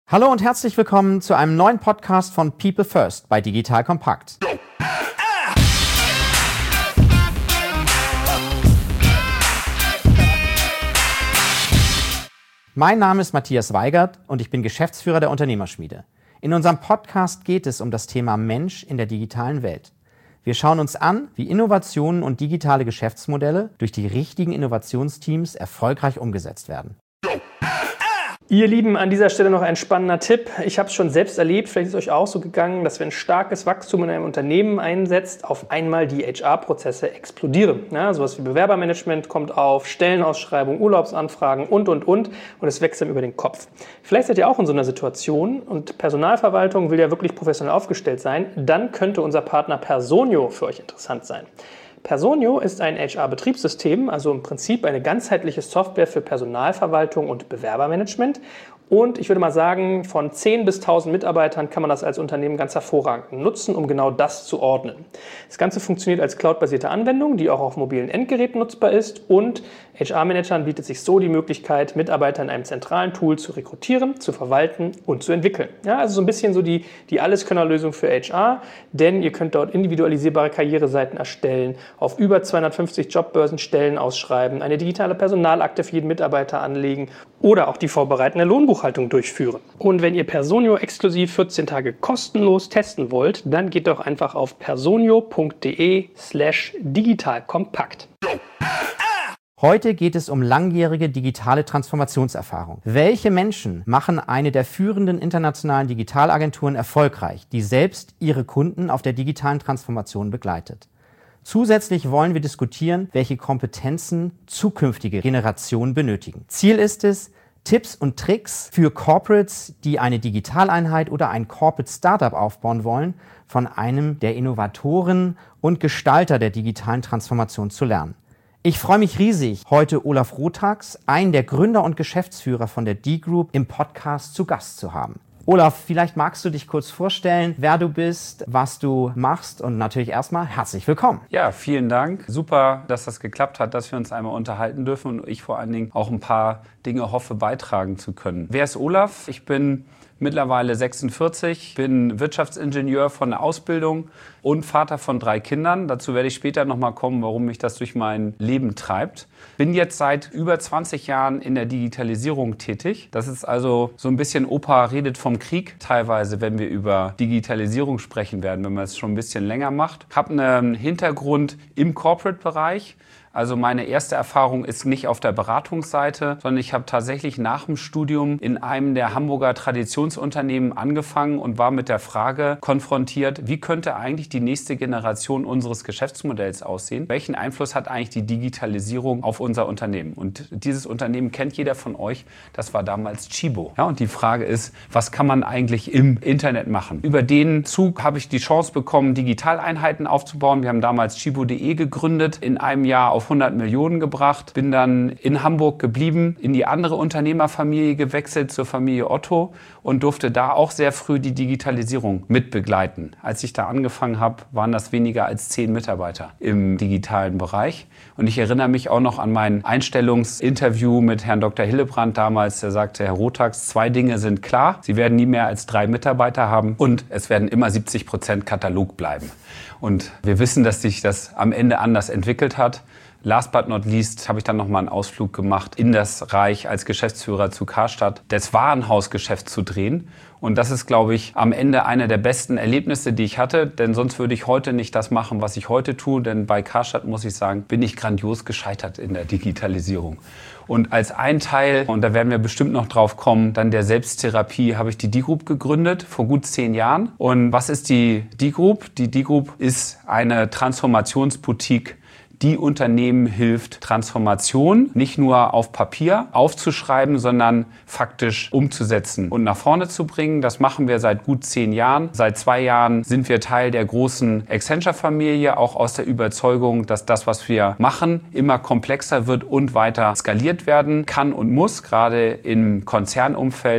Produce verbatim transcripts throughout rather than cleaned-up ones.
Hallo und herzlich willkommen zu einem neuen Podcast von People First bei Digital Compact. Mein Name ist Matthias Weigert und ich bin Geschäftsführer der Unternehmerschmiede. In unserem Podcast geht es um das Thema Mensch in der digitalen Welt. Wir schauen uns an, wie Innovationen und digitale Geschäftsmodelle durch die richtigen Innovationsteams erfolgreich umgesetzt werden. Ihr Lieben, an dieser Stelle noch ein spannender Tipp. Ich habe es schon selbst erlebt, vielleicht ist es euch auch so gegangen, dass wenn starkes Wachstum in einem Unternehmen einsetzt, auf einmal die H R-Prozesse explodieren. Ja, sowas wie Bewerbermanagement kommt auf, Stellenausschreibung, Urlaubsanfragen und, und, und. Und es wächst dann über den Kopf. Vielleicht seid ihr auch in so einer Situation und Personalverwaltung will ja wirklich professionell aufgestellt sein. Dann könnte unser Partner Personio für euch interessant sein. Personio ist ein H R-Betriebssystem, also im Prinzip eine ganzheitliche Software für Personalverwaltung und Bewerbermanagement. Und ich würde mal sagen, von zehn bis tausend Mitarbeitern kann man das als Unternehmen ganz hervorragend nutzen, um genau das zu ordnen. Das Ganze funktioniert als cloudbasierte Anwendung, die auch auf mobilen Endgeräten nutzbar ist. Und H R-Managern bietet sich so die Möglichkeit, Mitarbeiter in einem zentralen Tool zu rekrutieren, zu verwalten und zu entwickeln. Ja, also so ein bisschen so die, die Alleskönnerlösung für H R, denn ihr könnt dort individualisierbare Karriereseiten erstellen, auf über zweihundertfünfzig Jobbörsen Stellen ausschreiben, eine digitale Personalakte für jeden Mitarbeiter anlegen oder auch die vorbereitende Lohnbuchhaltung durchführen. Und wenn ihr Personio exklusiv vierzehn Tage kostenlos testen wollt, dann geht doch einfach auf personio.de slash digitalkompakt. Heute geht es um langjährige digitale Transformationserfahrung. Welche Menschen machen eine der führenden internationalen Digitalagenturen erfolgreich, die selbst ihre Kunden auf der digitalen Transformation begleitet? Zusätzlich wollen wir diskutieren, welche Kompetenzen zukünftige Generationen benötigen. Ziel ist es, Tipps und Tricks für Corporates, die eine Digitaleinheit oder ein Corporate Startup aufbauen wollen, von einem der Innovatoren und Gestalter der digitalen Transformation zu lernen. Ich freue mich riesig, heute Olaf Rotax, einen der Gründer und Geschäftsführer von der D-Group, im Podcast zu Gast zu haben. Olaf, vielleicht magst du dich kurz vorstellen, wer du bist, was du machst und natürlich erstmal herzlich willkommen. Ja, vielen Dank. Super, dass das geklappt hat, dass wir uns einmal unterhalten dürfen und ich vor allen Dingen auch ein paar Dinge hoffe, beitragen zu können. Wer ist Olaf? Ich bin mittlerweile sechsundvierzig, bin Wirtschaftsingenieur von der Ausbildung und Vater von drei Kindern. Dazu werde ich später nochmal kommen, warum mich das durch mein Leben treibt. Bin jetzt seit über zwanzig Jahren in der Digitalisierung tätig. Das ist also so ein bisschen Opa redet vom Krieg teilweise, wenn wir über Digitalisierung sprechen werden, wenn man es schon ein bisschen länger macht. Ich habe einen Hintergrund im Corporate-Bereich. Also meine erste Erfahrung ist nicht auf der Beratungsseite, sondern ich habe tatsächlich nach dem Studium in einem der Hamburger Traditionsunternehmen angefangen und war mit der Frage konfrontiert, wie könnte eigentlich die nächste Generation unseres Geschäftsmodells aussehen? Welchen Einfluss hat eigentlich die Digitalisierung auf unser Unternehmen? Und dieses Unternehmen kennt jeder von euch, das war damals Tchibo. Ja, und die Frage ist, was kann man eigentlich im Internet machen? Über den Zug habe ich die Chance bekommen, Digitaleinheiten aufzubauen. Wir haben damals tchibo punkt de gegründet, in einem Jahr auf auf hundert Millionen gebracht, bin dann in Hamburg geblieben, in die andere Unternehmerfamilie gewechselt, zur Familie Otto und durfte da auch sehr früh die Digitalisierung mitbegleiten. Als ich da angefangen habe, waren das weniger als zehn Mitarbeiter im digitalen Bereich. Und ich erinnere mich auch noch an mein Einstellungsinterview mit Herrn Doktor Hillebrand damals, der sagte, Herr Rotax, zwei Dinge sind klar, Sie werden nie mehr als drei Mitarbeiter haben und es werden immer siebzig Prozent Katalog bleiben. Und wir wissen, dass sich das am Ende anders entwickelt hat. Last but not least habe ich dann nochmal einen Ausflug gemacht in das Reich als Geschäftsführer zu Karstadt, das Warenhausgeschäft zu drehen. Und das ist, glaube ich, am Ende einer der besten Erlebnisse, die ich hatte. Denn sonst würde ich heute nicht das machen, was ich heute tue. Denn bei Karstadt, muss ich sagen, bin ich grandios gescheitert in der Digitalisierung. Und als ein Teil, und da werden wir bestimmt noch drauf kommen, dann der Selbsttherapie, habe ich die D-Group gegründet, vor gut zehn Jahren. Und was ist die D-Group? Die D-Group ist eine Transformationsboutique, die Unternehmen hilft, Transformation nicht nur auf Papier aufzuschreiben, sondern faktisch umzusetzen und nach vorne zu bringen. Das machen wir seit gut zehn Jahren. Seit zwei Jahren sind wir Teil der großen Accenture-Familie, auch aus der Überzeugung, dass das, was wir machen, immer komplexer wird und weiter skaliert werden kann und muss, gerade im Konzernumfeld.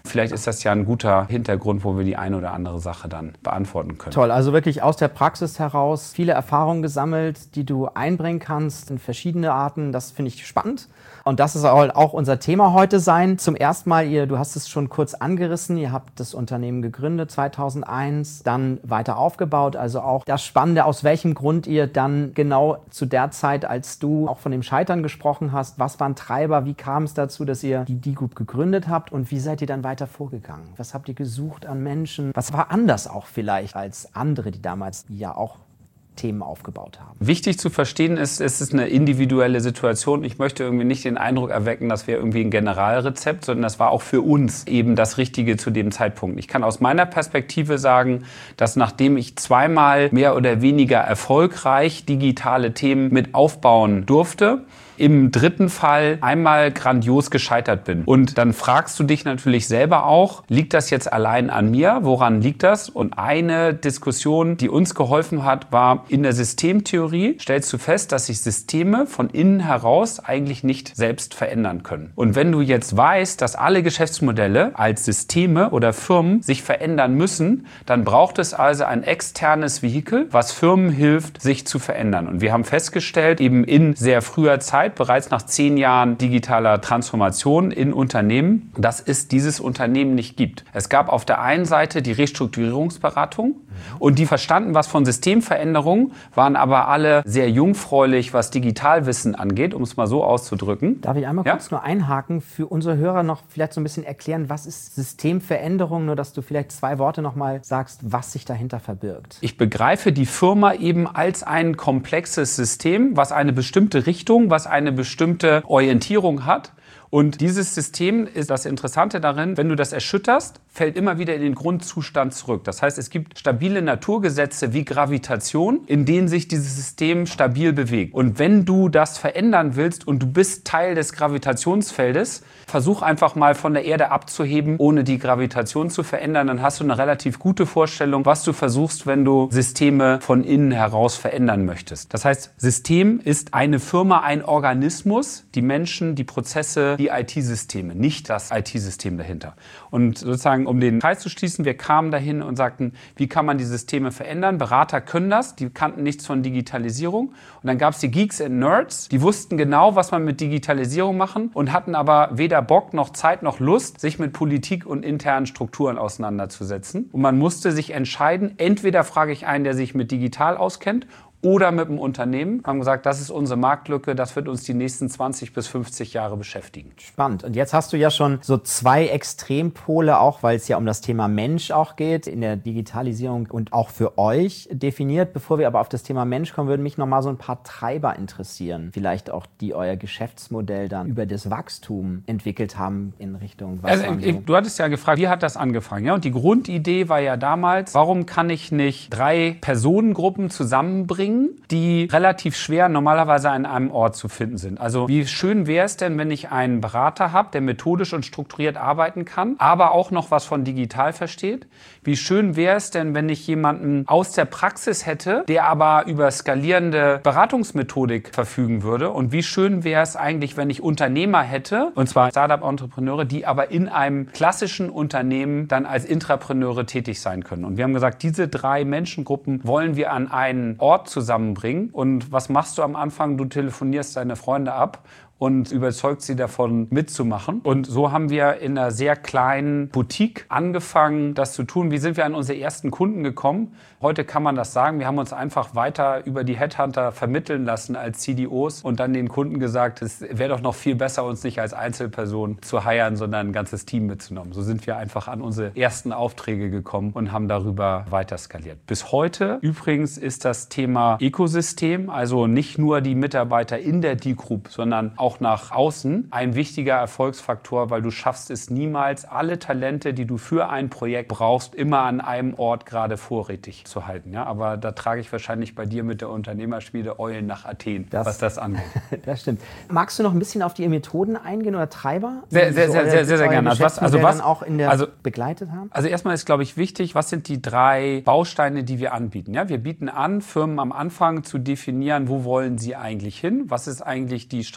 Vielleicht ist das ja ein guter Hintergrund, wo wir die eine oder andere Sache dann beantworten können. Toll, also wirklich aus der Praxis heraus viele Erfahrungen gesammelt, die du einbringen kannst in verschiedene Arten. Das finde ich spannend. Und das soll auch unser Thema heute sein. Zum ersten Mal, ihr, du hast es schon kurz angerissen, ihr habt das Unternehmen gegründet zweitausendeins, dann weiter aufgebaut. Also auch das Spannende, aus welchem Grund ihr dann genau zu der Zeit, als du auch von dem Scheitern gesprochen hast, was waren Treiber, wie kam es dazu, dass ihr die D-Group gegründet habt und wie seid ihr dann weiter vorgegangen? Was habt ihr gesucht an Menschen? Was war anders auch vielleicht als andere, die damals ja auch Themen aufgebaut haben? Wichtig zu verstehen ist, es ist eine individuelle Situation. Ich möchte irgendwie nicht den Eindruck erwecken, dass wir irgendwie ein Generalrezept, sondern das war auch für uns eben das Richtige zu dem Zeitpunkt. Ich kann aus meiner Perspektive sagen, dass nachdem ich zweimal mehr oder weniger erfolgreich digitale Themen mit aufbauen durfte, im dritten Fall einmal grandios gescheitert bin. Und dann fragst du dich natürlich selber auch, liegt das jetzt allein an mir? Woran liegt das? Und eine Diskussion, die uns geholfen hat, war, in der Systemtheorie stellst du fest, dass sich Systeme von innen heraus eigentlich nicht selbst verändern können. Und wenn du jetzt weißt, dass alle Geschäftsmodelle als Systeme oder Firmen sich verändern müssen, dann braucht es also ein externes Vehikel, was Firmen hilft, sich zu verändern. Und wir haben festgestellt, eben in sehr früher Zeit, bereits nach zehn Jahren digitaler Transformation in Unternehmen, dass es dieses Unternehmen nicht gibt. Es gab auf der einen Seite die Restrukturierungsberatung und die verstanden was von Systemveränderung, waren aber alle sehr jungfräulich, was Digitalwissen angeht, um es mal so auszudrücken. Darf ich einmal ja? kurz nur einhaken, für unsere Hörer noch vielleicht so ein bisschen erklären, was ist Systemveränderung, nur dass du vielleicht zwei Worte noch mal sagst, was sich dahinter verbirgt. Ich begreife die Firma eben als ein komplexes System, was eine bestimmte Richtung, was eine bestimmte Orientierung hat. Und dieses System ist das Interessante darin, wenn du das erschütterst, fällt immer wieder in den Grundzustand zurück. Das heißt, es gibt stabile Naturgesetze wie Gravitation, in denen sich dieses System stabil bewegt. Und wenn du das verändern willst und du bist Teil des Gravitationsfeldes, versuch einfach mal von der Erde abzuheben, ohne die Gravitation zu verändern. Dann hast du eine relativ gute Vorstellung, was du versuchst, wenn du Systeme von innen heraus verändern möchtest. Das heißt, System ist eine Firma, ein Organismus, die Menschen, die Prozesse, die I T-Systeme, nicht das I T-System dahinter. Und sozusagen, um den Kreis zu schließen, wir kamen dahin und sagten, wie kann man die Systeme verändern? Berater können das, die kannten nichts von Digitalisierung. Und dann gab es die Geeks and Nerds, die wussten genau, was man mit Digitalisierung machen und hatten aber weder Bock noch Zeit noch Lust, sich mit Politik und internen Strukturen auseinanderzusetzen. Und man musste sich entscheiden, entweder frage ich einen, der sich mit digital auskennt, oder mit dem Unternehmen. Wir haben gesagt, das ist unsere Marktlücke, das wird uns die nächsten zwanzig bis fünfzig Jahre beschäftigen. Spannend. Und jetzt hast du ja schon so zwei Extrempole, auch weil es ja um das Thema Mensch auch geht, in der Digitalisierung und auch für euch definiert. Bevor wir aber auf das Thema Mensch kommen, würden mich noch mal so ein paar Treiber interessieren. Vielleicht auch, die euer Geschäftsmodell dann über das Wachstum entwickelt haben in Richtung was. Also, so? Du hattest ja gefragt, wie hat das angefangen? Ja? Und die Grundidee war ja damals, warum kann ich nicht drei Personengruppen zusammenbringen, die relativ schwer normalerweise an einem Ort zu finden sind. Also wie schön wäre es denn, wenn ich einen Berater habe, der methodisch und strukturiert arbeiten kann, aber auch noch was von digital versteht? Wie schön wäre es denn, wenn ich jemanden aus der Praxis hätte, der aber über skalierende Beratungsmethodik verfügen würde? Und wie schön wäre es eigentlich, wenn ich Unternehmer hätte, und zwar Startup-Entrepreneure, die aber in einem klassischen Unternehmen dann als Intrapreneure tätig sein können? Und wir haben gesagt, diese drei Menschengruppen wollen wir an einen Ort zusammenbringen. Und was machst du am Anfang? Du telefonierst deine Freunde ab und überzeugt sie davon, mitzumachen. Und so haben wir in einer sehr kleinen Boutique angefangen, das zu tun. Wie sind wir an unsere ersten Kunden gekommen? Heute kann man das sagen. Wir haben uns einfach weiter über die Headhunter vermitteln lassen als C D Os und dann den Kunden gesagt, es wäre doch noch viel besser, uns nicht als Einzelperson zu hiren, sondern ein ganzes Team mitzunehmen. So sind wir einfach an unsere ersten Aufträge gekommen und haben darüber weiter skaliert. Bis heute übrigens ist das Thema Ökosystem, also nicht nur die Mitarbeiter in der D-Group, sondern auch nach außen ein wichtiger Erfolgsfaktor, weil du schaffst es niemals, alle Talente, die du für ein Projekt brauchst, immer an einem Ort gerade vorrätig zu halten. Ja? Aber da trage ich wahrscheinlich bei dir mit der Unternehmerschmiede Eulen nach Athen, das, was das angeht. Das stimmt. Magst du noch ein bisschen auf die Methoden eingehen oder Treiber? Sehr, sehr, sehr, sehr, sehr, sehr gerne. Also was, also was auch in der also, begleitet haben? Also erstmal ist, glaube ich, wichtig, was sind die drei Bausteine, die wir anbieten? Ja? Wir bieten an, Firmen am Anfang zu definieren, wo wollen sie eigentlich hin? Was ist eigentlich die Strategie?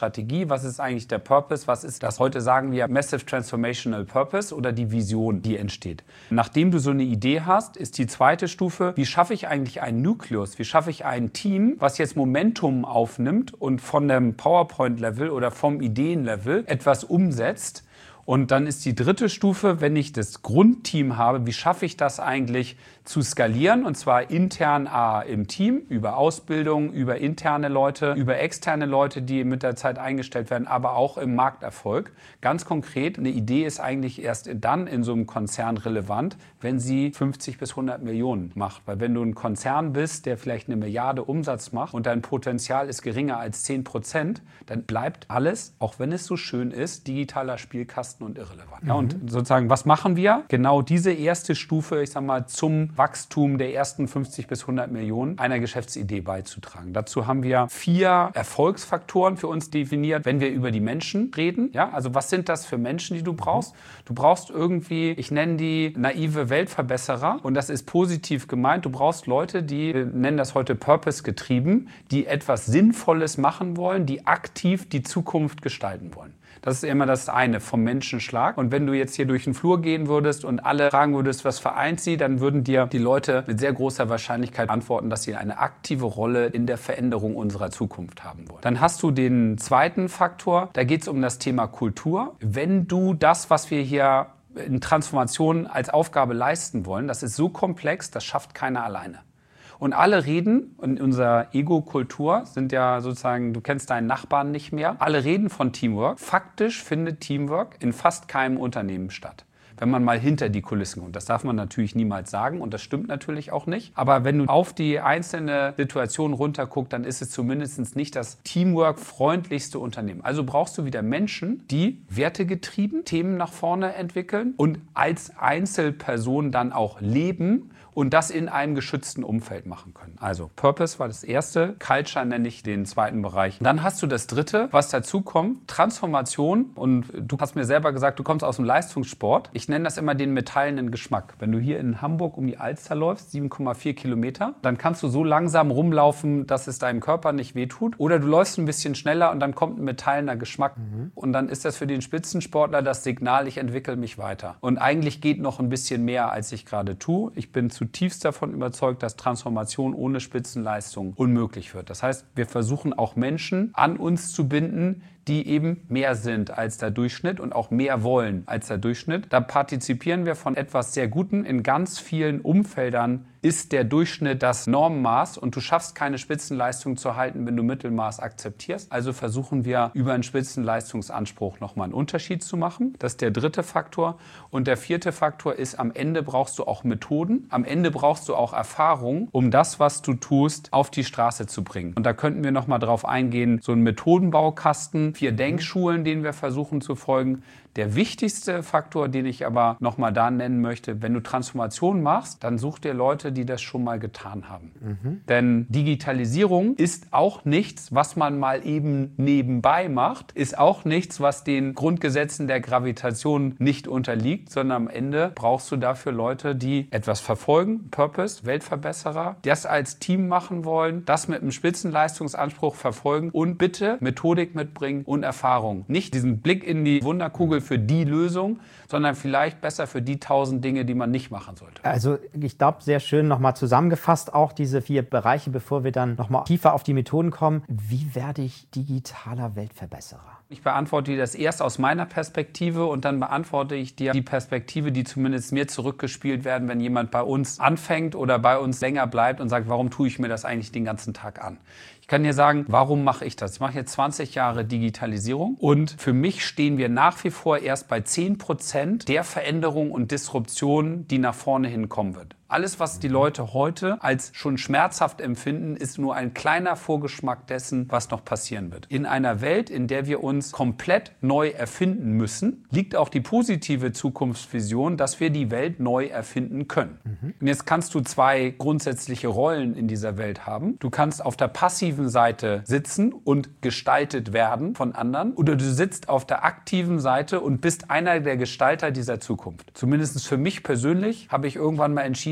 Strategie, was ist eigentlich der Purpose, was ist das, heute sagen wir Massive Transformational Purpose oder die Vision, die entsteht. Nachdem du so eine Idee hast, ist die zweite Stufe, wie schaffe ich eigentlich einen Nukleus, wie schaffe ich ein Team, was jetzt Momentum aufnimmt und von dem PowerPoint-Level oder vom Ideen-Level etwas umsetzt. Und dann ist die dritte Stufe, wenn ich das Grundteam habe, wie schaffe ich das eigentlich zu skalieren? Und zwar intern A, im Team, über Ausbildung, über interne Leute, über externe Leute, die mit der Zeit eingestellt werden, aber auch im Markterfolg. Ganz konkret, eine Idee ist eigentlich erst dann in so einem Konzern relevant, wenn sie fünfzig bis hundert Millionen macht. Weil wenn du ein Konzern bist, der vielleicht eine Milliarde Umsatz macht und dein Potenzial ist geringer als zehn Prozent, dann bleibt alles, auch wenn es so schön ist, digitaler Spielkasten und irrelevant. Mhm. Ja, und sozusagen, was machen wir? Genau diese erste Stufe, ich sag mal, zum Wachstum der ersten fünfzig bis hundert Millionen einer Geschäftsidee beizutragen. Dazu haben wir vier Erfolgsfaktoren für uns definiert, wenn wir über die Menschen reden. Ja, also was sind das für Menschen, die du brauchst? Du brauchst irgendwie, ich nenne die naive Weltverbesserer und das ist positiv gemeint. Du brauchst Leute, die, wir nennen das heute Purpose getrieben, die etwas Sinnvolles machen wollen, die aktiv die Zukunft gestalten wollen. Das ist immer das eine vom Menschenschlag. Und wenn du jetzt hier durch den Flur gehen würdest und alle fragen würdest, was vereint sie, dann würden dir die Leute mit sehr großer Wahrscheinlichkeit antworten, dass sie eine aktive Rolle in der Veränderung unserer Zukunft haben wollen. Dann hast du den zweiten Faktor, da geht es um das Thema Kultur. Wenn du das, was wir hier in Transformation als Aufgabe leisten wollen, das ist so komplex, das schafft keiner alleine. Und alle reden, in unserer Ego-Kultur sind ja sozusagen, du kennst deinen Nachbarn nicht mehr, alle reden von Teamwork. Faktisch findet Teamwork in fast keinem Unternehmen statt. Wenn man mal hinter die Kulissen kommt. Das darf man natürlich niemals sagen und das stimmt natürlich auch nicht. Aber wenn du auf die einzelne Situation runterguckst, dann ist es zumindest nicht das Teamwork-freundlichste Unternehmen. Also brauchst du wieder Menschen, die wertegetrieben Themen nach vorne entwickeln und als Einzelperson dann auch leben und das in einem geschützten Umfeld machen können. Also Purpose war das erste, Culture nenne ich den zweiten Bereich. Dann hast du das dritte, was dazu kommt, Transformation. Und du hast mir selber gesagt, du kommst aus dem Leistungssport. Ich nenne das immer den metallenen Geschmack. Wenn du hier in Hamburg um die Alster läufst, sieben Komma vier Kilometer, dann kannst du so langsam rumlaufen, dass es deinem Körper nicht wehtut. Oder du läufst ein bisschen schneller und dann kommt ein metallener Geschmack. Mhm. Und dann ist das für den Spitzensportler das Signal, ich entwickle mich weiter. Und eigentlich geht noch ein bisschen mehr, als ich gerade tue. Ich bin zutiefst davon überzeugt, dass Transformation ohne Spitzenleistung unmöglich wird. Das heißt, wir versuchen auch Menschen an uns zu binden, die eben mehr sind als der Durchschnitt und auch mehr wollen als der Durchschnitt. Da partizipieren wir von etwas sehr Guten. In ganz vielen Umfeldern ist der Durchschnitt das Normenmaß und du schaffst keine Spitzenleistung zu halten, wenn du Mittelmaß akzeptierst. Also versuchen wir über einen Spitzenleistungsanspruch nochmal einen Unterschied zu machen. Das ist der dritte Faktor. Und der vierte Faktor ist, am Ende brauchst du auch Methoden. Am Ende brauchst du auch Erfahrung, um das, was du tust, auf die Straße zu bringen. Und da könnten wir nochmal drauf eingehen, so ein Methodenbaukasten, vier Denkschulen, denen wir versuchen zu folgen. Der wichtigste Faktor, den ich aber nochmal da nennen möchte, wenn du Transformation machst, dann such dir Leute, die das schon mal getan haben. Mhm. Denn Digitalisierung ist auch nichts, was man mal eben nebenbei macht, ist auch nichts, was den Grundgesetzen der Gravitation nicht unterliegt, sondern am Ende brauchst du dafür Leute, die etwas verfolgen, Purpose, Weltverbesserer, das als Team machen wollen, das mit einem Spitzenleistungsanspruch verfolgen und bitte Methodik mitbringen und Erfahrung. Nicht diesen Blick in die Wunderkugel für die Lösung, sondern vielleicht besser für die tausend Dinge, die man nicht machen sollte. Also ich glaube, sehr schön nochmal zusammengefasst, auch diese vier Bereiche, bevor wir dann nochmal tiefer auf die Methoden kommen. Wie werde ich digitaler Weltverbesserer? Ich beantworte dir das erst aus meiner Perspektive und dann beantworte ich dir die Perspektive, die zumindest mir zurückgespielt werden, wenn jemand bei uns anfängt oder bei uns länger bleibt und sagt, warum tue ich mir das eigentlich den ganzen Tag an? Ich kann dir sagen, warum mache ich das? Ich mache jetzt zwanzig Jahre Digitalisierung und für mich stehen wir nach wie vor erst bei zehn Prozent der Veränderung und Disruption, die nach vorne hinkommen wird. Alles, was die Leute heute als schon schmerzhaft empfinden, ist nur ein kleiner Vorgeschmack dessen, was noch passieren wird. In einer Welt, in der wir uns komplett neu erfinden müssen, liegt auch die positive Zukunftsvision, dass wir die Welt neu erfinden können. Mhm. Und jetzt kannst du zwei grundsätzliche Rollen in dieser Welt haben. Du kannst auf der passiven Seite sitzen und gestaltet werden von anderen oder du sitzt auf der aktiven Seite und bist einer der Gestalter dieser Zukunft. Zumindest für mich persönlich habe ich irgendwann mal entschieden,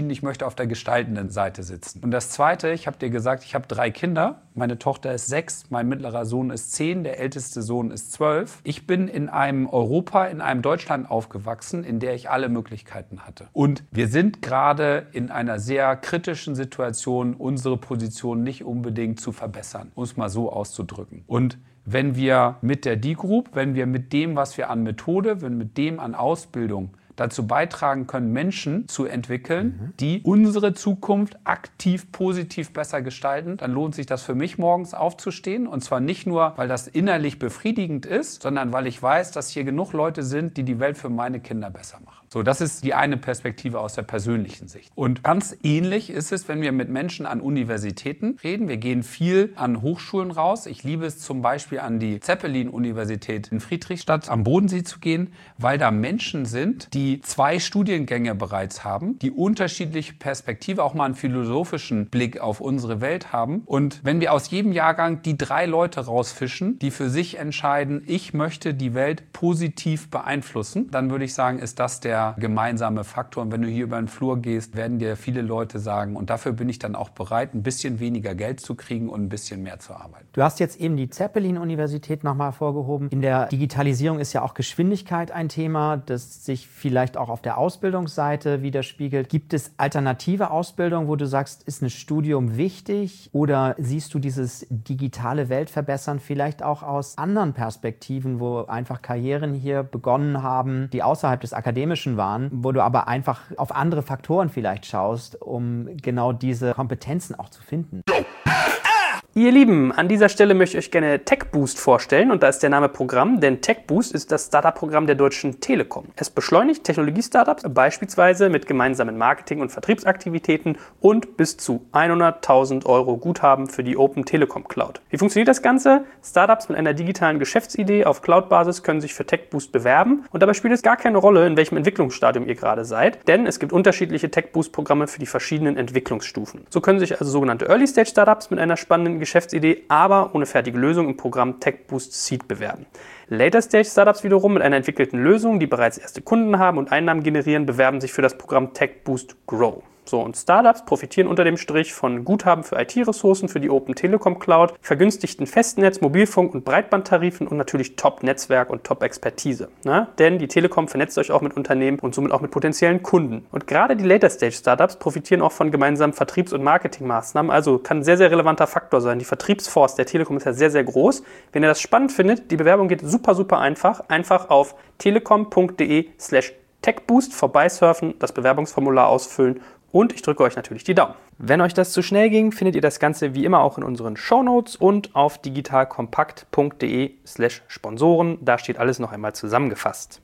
entschieden, ich möchte auf der gestaltenden Seite sitzen. Und das Zweite, ich habe dir gesagt, ich habe drei Kinder. Meine Tochter ist sechs, mein mittlerer Sohn ist zehn, der älteste Sohn ist zwölf. Ich bin in einem Europa, in einem Deutschland aufgewachsen, in der ich alle Möglichkeiten hatte. Und wir sind gerade in einer sehr kritischen Situation, unsere Position nicht unbedingt zu verbessern, um es mal so auszudrücken. Und wenn wir mit der D-Group, wenn wir mit dem, was wir an Methode, wenn mit dem an Ausbildung dazu beitragen können, Menschen zu entwickeln, mhm. die unsere Zukunft aktiv, positiv besser gestalten, dann lohnt sich das für mich, morgens aufzustehen. Und zwar nicht nur, weil das innerlich befriedigend ist, sondern weil ich weiß, dass hier genug Leute sind, die die Welt für meine Kinder besser machen. So, das ist die eine Perspektive aus der persönlichen Sicht. Und ganz ähnlich ist es, wenn wir mit Menschen an Universitäten reden. Wir gehen viel an Hochschulen raus. Ich liebe es zum Beispiel, an die Zeppelin-Universität in Friedrichstadt am Bodensee zu gehen, weil da Menschen sind, die zwei Studiengänge bereits haben, die unterschiedliche Perspektive, auch mal einen philosophischen Blick auf unsere Welt haben. Und wenn wir aus jedem Jahrgang die drei Leute rausfischen, die für sich entscheiden, ich möchte die Welt positiv beeinflussen, dann würde ich sagen, ist das der gemeinsame Faktor. Und wenn du hier über den Flur gehst, werden dir viele Leute sagen, und dafür bin ich dann auch bereit, ein bisschen weniger Geld zu kriegen und ein bisschen mehr zu arbeiten. Du hast jetzt eben die Zeppelin-Universität nochmal vorgehoben. In der Digitalisierung ist ja auch Geschwindigkeit ein Thema, das sich vielleicht auch auf der Ausbildungsseite widerspiegelt. Gibt es alternative Ausbildung, wo du sagst, ist ein Studium wichtig? Oder siehst du dieses digitale Weltverbessern vielleicht auch aus anderen Perspektiven, wo einfach Karrieren hier begonnen haben, die außerhalb des Akademischen waren, wo du aber einfach auf andere Faktoren vielleicht schaust, um genau diese Kompetenzen auch zu finden? Ihr Lieben, an dieser Stelle möchte ich euch gerne TechBoost vorstellen und da ist der Name Programm, denn TechBoost ist das Startup-Programm der Deutschen Telekom. Es beschleunigt Technologie-Startups beispielsweise mit gemeinsamen Marketing- und Vertriebsaktivitäten und bis zu hunderttausend Euro Guthaben für die Open Telekom Cloud. Wie funktioniert das Ganze? Startups mit einer digitalen Geschäftsidee auf Cloud-Basis können sich für TechBoost bewerben und dabei spielt es gar keine Rolle, in welchem Entwicklungsstadium ihr gerade seid, denn es gibt unterschiedliche TechBoost-Programme für die verschiedenen Entwicklungsstufen. So können sich also sogenannte Early-Stage-Startups mit einer spannenden Geschäftsidee, aber ohne fertige Lösung im Programm TechBoost Seed bewerben. Later-Stage-Startups wiederum mit einer entwickelten Lösung, die bereits erste Kunden haben und Einnahmen generieren, bewerben sich für das Programm TechBoost Grow. So, und Startups profitieren unter dem Strich von Guthaben für I T-Ressourcen für die Open Telekom Cloud, vergünstigten Festnetz-, Mobilfunk- und Breitbandtarifen und natürlich Top-Netzwerk und Top-Expertise. Ne? Denn die Telekom vernetzt euch auch mit Unternehmen und somit auch mit potenziellen Kunden. Und gerade die Later-Stage-Startups profitieren auch von gemeinsamen Vertriebs- und Marketingmaßnahmen, also kann ein sehr, sehr relevanter Faktor sein. Die Vertriebsforce der Telekom ist ja sehr, sehr groß. Wenn ihr das spannend findet, die Bewerbung geht super, super einfach. Einfach auf telekom.de slash techboost vorbeisurfen, das Bewerbungsformular ausfüllen und ich drücke euch natürlich die Daumen. Wenn euch das zu schnell ging, findet ihr das Ganze wie immer auch in unseren Shownotes und auf digitalkompakt.de slash Sponsoren. Da steht alles noch einmal zusammengefasst.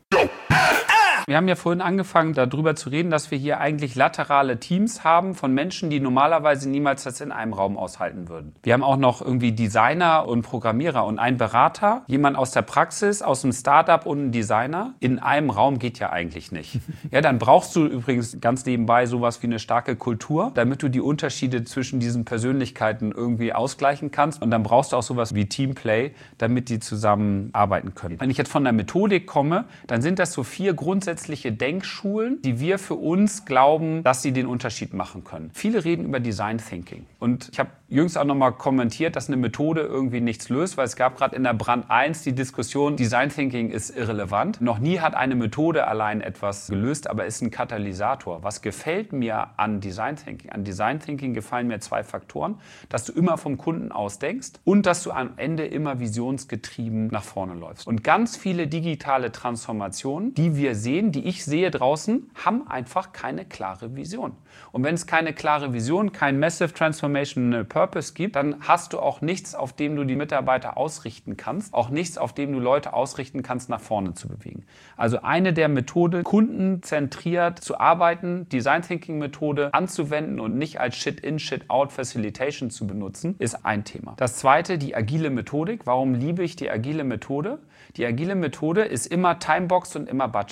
Wir haben ja vorhin angefangen, darüber zu reden, dass wir hier eigentlich laterale Teams haben von Menschen, die normalerweise niemals das in einem Raum aushalten würden. Wir haben auch noch irgendwie Designer und Programmierer und einen Berater, jemand aus der Praxis, aus dem Startup und ein Designer. In einem Raum geht ja eigentlich nicht. Ja, dann brauchst du übrigens ganz nebenbei sowas wie eine starke Kultur, damit du die Unterschiede zwischen diesen Persönlichkeiten irgendwie ausgleichen kannst. Und dann brauchst du auch sowas wie Teamplay, damit die zusammenarbeiten können. Wenn ich jetzt von der Methodik komme, dann sind das so vier grundsätzliche Denkschulen, die wir für uns glauben, dass sie den Unterschied machen können. Viele reden über Design Thinking. Und ich habe jüngst auch nochmal kommentiert, dass eine Methode irgendwie nichts löst, weil es gab gerade in der Brand eins die Diskussion, Design Thinking ist irrelevant. Noch nie hat eine Methode allein etwas gelöst, aber ist ein Katalysator. Was gefällt mir an Design Thinking? An Design Thinking gefallen mir zwei Faktoren, dass du immer vom Kunden aus denkst und dass du am Ende immer visionsgetrieben nach vorne läufst. Und ganz viele digitale Transformationen, die wir sehen, die ich sehe draußen, haben einfach keine klare Vision. Und wenn es keine klare Vision, kein Massive Transformational Purpose gibt, dann hast du auch nichts, auf dem du die Mitarbeiter ausrichten kannst, auch nichts, auf dem du Leute ausrichten kannst, nach vorne zu bewegen. Also eine der Methoden, kundenzentriert zu arbeiten, Design Thinking Methode anzuwenden und nicht als Shit-in, Shit-out Facilitation zu benutzen, ist ein Thema. Das zweite, die agile Methodik. Warum liebe ich die agile Methode? Die agile Methode ist immer Timeboxed und immer Budgetboxed.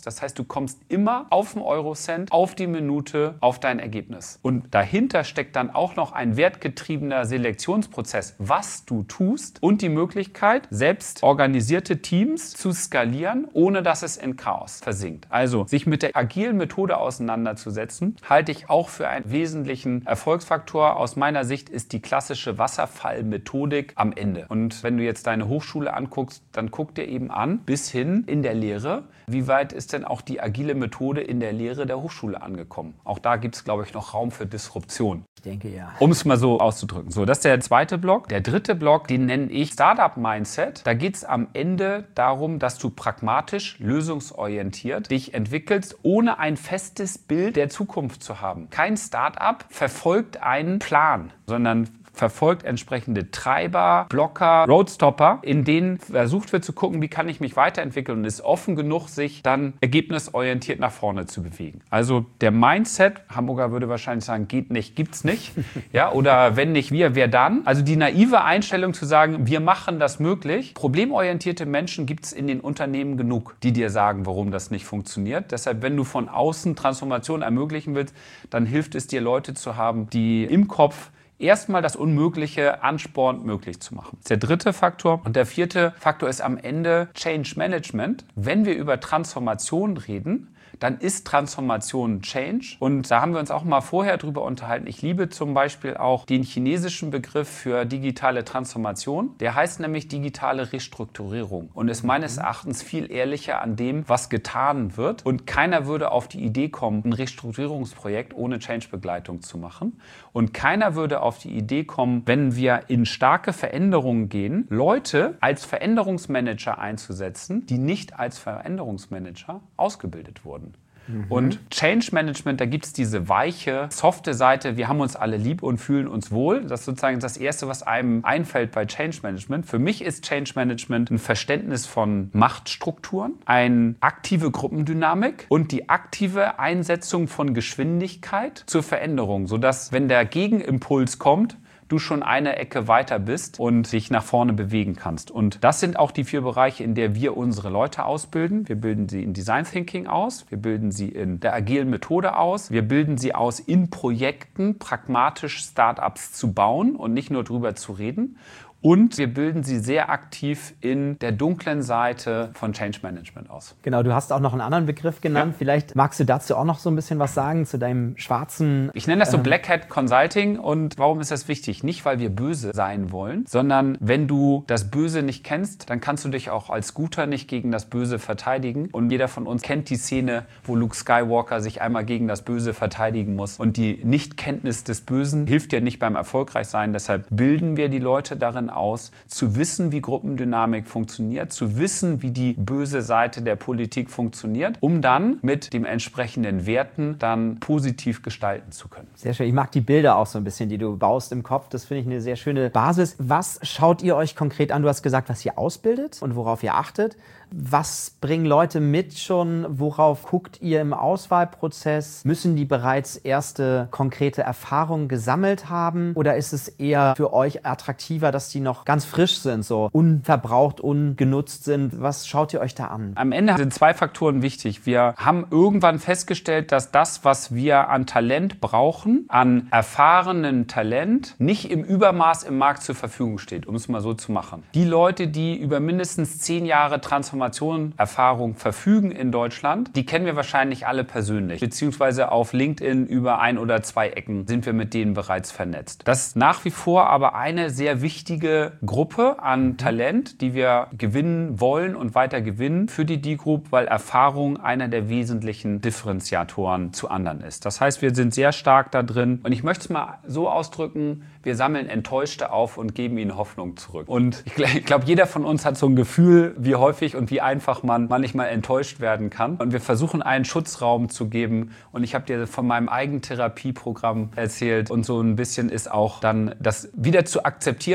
brauchst. Das heißt, du kommst immer auf den Eurocent, auf die Minute, auf dein Ergebnis. Und dahinter steckt dann auch noch ein wertgetriebener Selektionsprozess, was du tust und die Möglichkeit, selbst organisierte Teams zu skalieren, ohne dass es in Chaos versinkt. Also sich mit der agilen Methode auseinanderzusetzen, halte ich auch für einen wesentlichen Erfolgsfaktor. Aus meiner Sicht ist die klassische Wasserfallmethodik am Ende. Und wenn du jetzt deine Hochschule anguckst, dann guck dir eben an, bis hin in der Lehre, wie weit ist denn auch die agile Methode in der Lehre der Hochschule angekommen? Auch da gibt es, glaube ich, noch Raum für Disruption. Ich denke, ja. Um es mal so auszudrücken. So, das ist der zweite Block. Der dritte Block, den nenne ich Startup-Mindset. Da geht es am Ende darum, dass du pragmatisch, lösungsorientiert dich entwickelst, ohne ein festes Bild der Zukunft zu haben. Kein Startup verfolgt einen Plan, sondern verfolgt entsprechende Treiber, Blocker, Roadstopper, in denen versucht wird zu gucken, wie kann ich mich weiterentwickeln und ist offen genug, sich dann ergebnisorientiert nach vorne zu bewegen. Also der Mindset, Hamburger würde wahrscheinlich sagen, geht nicht, gibt's nicht. Ja, oder wenn nicht wir, wer dann? Also die naive Einstellung zu sagen, wir machen das möglich. Problemorientierte Menschen gibt's in den Unternehmen genug, die dir sagen, warum das nicht funktioniert. Deshalb, wenn du von außen Transformation ermöglichen willst, dann hilft es dir, Leute zu haben, die im Kopf erstmal das Unmögliche anspornt, möglich zu machen. Das ist der dritte Faktor. Und der vierte Faktor ist am Ende Change Management. Wenn wir über Transformation reden, dann ist Transformation Change. Und da haben wir uns auch mal vorher drüber unterhalten. Ich liebe zum Beispiel auch den chinesischen Begriff für digitale Transformation. Der heißt nämlich digitale Restrukturierung und ist meines Erachtens viel ehrlicher an dem, was getan wird. Und keiner würde auf die Idee kommen, ein Restrukturierungsprojekt ohne Change-Begleitung zu machen. Und keiner würde auf die Idee kommen, wenn wir in starke Veränderungen gehen, Leute als Veränderungsmanager einzusetzen, die nicht als Veränderungsmanager ausgebildet wurden. Mhm. Und Change Management, da gibt es diese weiche, softe Seite, wir haben uns alle lieb und fühlen uns wohl. Das ist sozusagen das Erste, was einem einfällt bei Change Management. Für mich ist Change Management ein Verständnis von Machtstrukturen, eine aktive Gruppendynamik und die aktive Einsetzung von Geschwindigkeit zur Veränderung, sodass, wenn der Gegenimpuls kommt, du schon eine Ecke weiter bist und dich nach vorne bewegen kannst. Und das sind auch die vier Bereiche, in der wir unsere Leute ausbilden. Wir bilden sie in Design Thinking aus, wir bilden sie in der agilen Methode aus, wir bilden sie aus, in Projekten pragmatisch Startups zu bauen und nicht nur drüber zu reden. Und wir bilden sie sehr aktiv in der dunklen Seite von Change Management aus. Genau, du hast auch noch einen anderen Begriff genannt. Ja. Vielleicht magst du dazu auch noch so ein bisschen was sagen, zu deinem schwarzen... Ich nenne das so Black Hat Consulting. Und warum ist das wichtig? Nicht, weil wir böse sein wollen, sondern wenn du das Böse nicht kennst, dann kannst du dich auch als Guter nicht gegen das Böse verteidigen. Und jeder von uns kennt die Szene, wo Luke Skywalker sich einmal gegen das Böse verteidigen muss. Und die Nichtkenntnis des Bösen hilft dir nicht beim Erfolgreichsein. Deshalb bilden wir die Leute darin aus, zu wissen, wie Gruppendynamik funktioniert, zu wissen, wie die böse Seite der Politik funktioniert, um dann mit den entsprechenden Werten dann positiv gestalten zu können. Sehr schön. Ich mag die Bilder auch so ein bisschen, die du baust im Kopf. Das finde ich eine sehr schöne Basis. Was schaut ihr euch konkret an? Du hast gesagt, was ihr ausbildet und worauf ihr achtet. Was bringen Leute mit schon? Worauf guckt ihr im Auswahlprozess? Müssen die bereits erste konkrete Erfahrungen gesammelt haben? Oder ist es eher für euch attraktiver, dass die noch ganz frisch sind, so unverbraucht, ungenutzt sind? Was schaut ihr euch da an? Am Ende sind zwei Faktoren wichtig. Wir haben irgendwann festgestellt, dass das, was wir an Talent brauchen, an erfahrenem Talent, nicht im Übermaß im Markt zur Verfügung steht, um es mal so zu machen. Die Leute, die über mindestens zehn Jahre Transformation Erfahrung verfügen in Deutschland, die kennen wir wahrscheinlich alle persönlich, beziehungsweise auf LinkedIn über ein oder zwei Ecken sind wir mit denen bereits vernetzt. Das ist nach wie vor aber eine sehr wichtige Gruppe an Talent, die wir gewinnen wollen und weiter gewinnen für die D-Group, weil Erfahrung einer der wesentlichen Differenziatoren zu anderen ist. Das heißt, wir sind sehr stark da drin und ich möchte es mal so ausdrücken, wir sammeln Enttäuschte auf und geben ihnen Hoffnung zurück. Und ich glaube, jeder von uns hat so ein Gefühl, wie häufig und wie einfach man manchmal enttäuscht werden kann. Und wir versuchen, einen Schutzraum zu geben. Und ich habe dir von meinem eigenen Therapieprogramm erzählt. Und so ein bisschen ist auch dann das wieder zu akzeptieren, dass es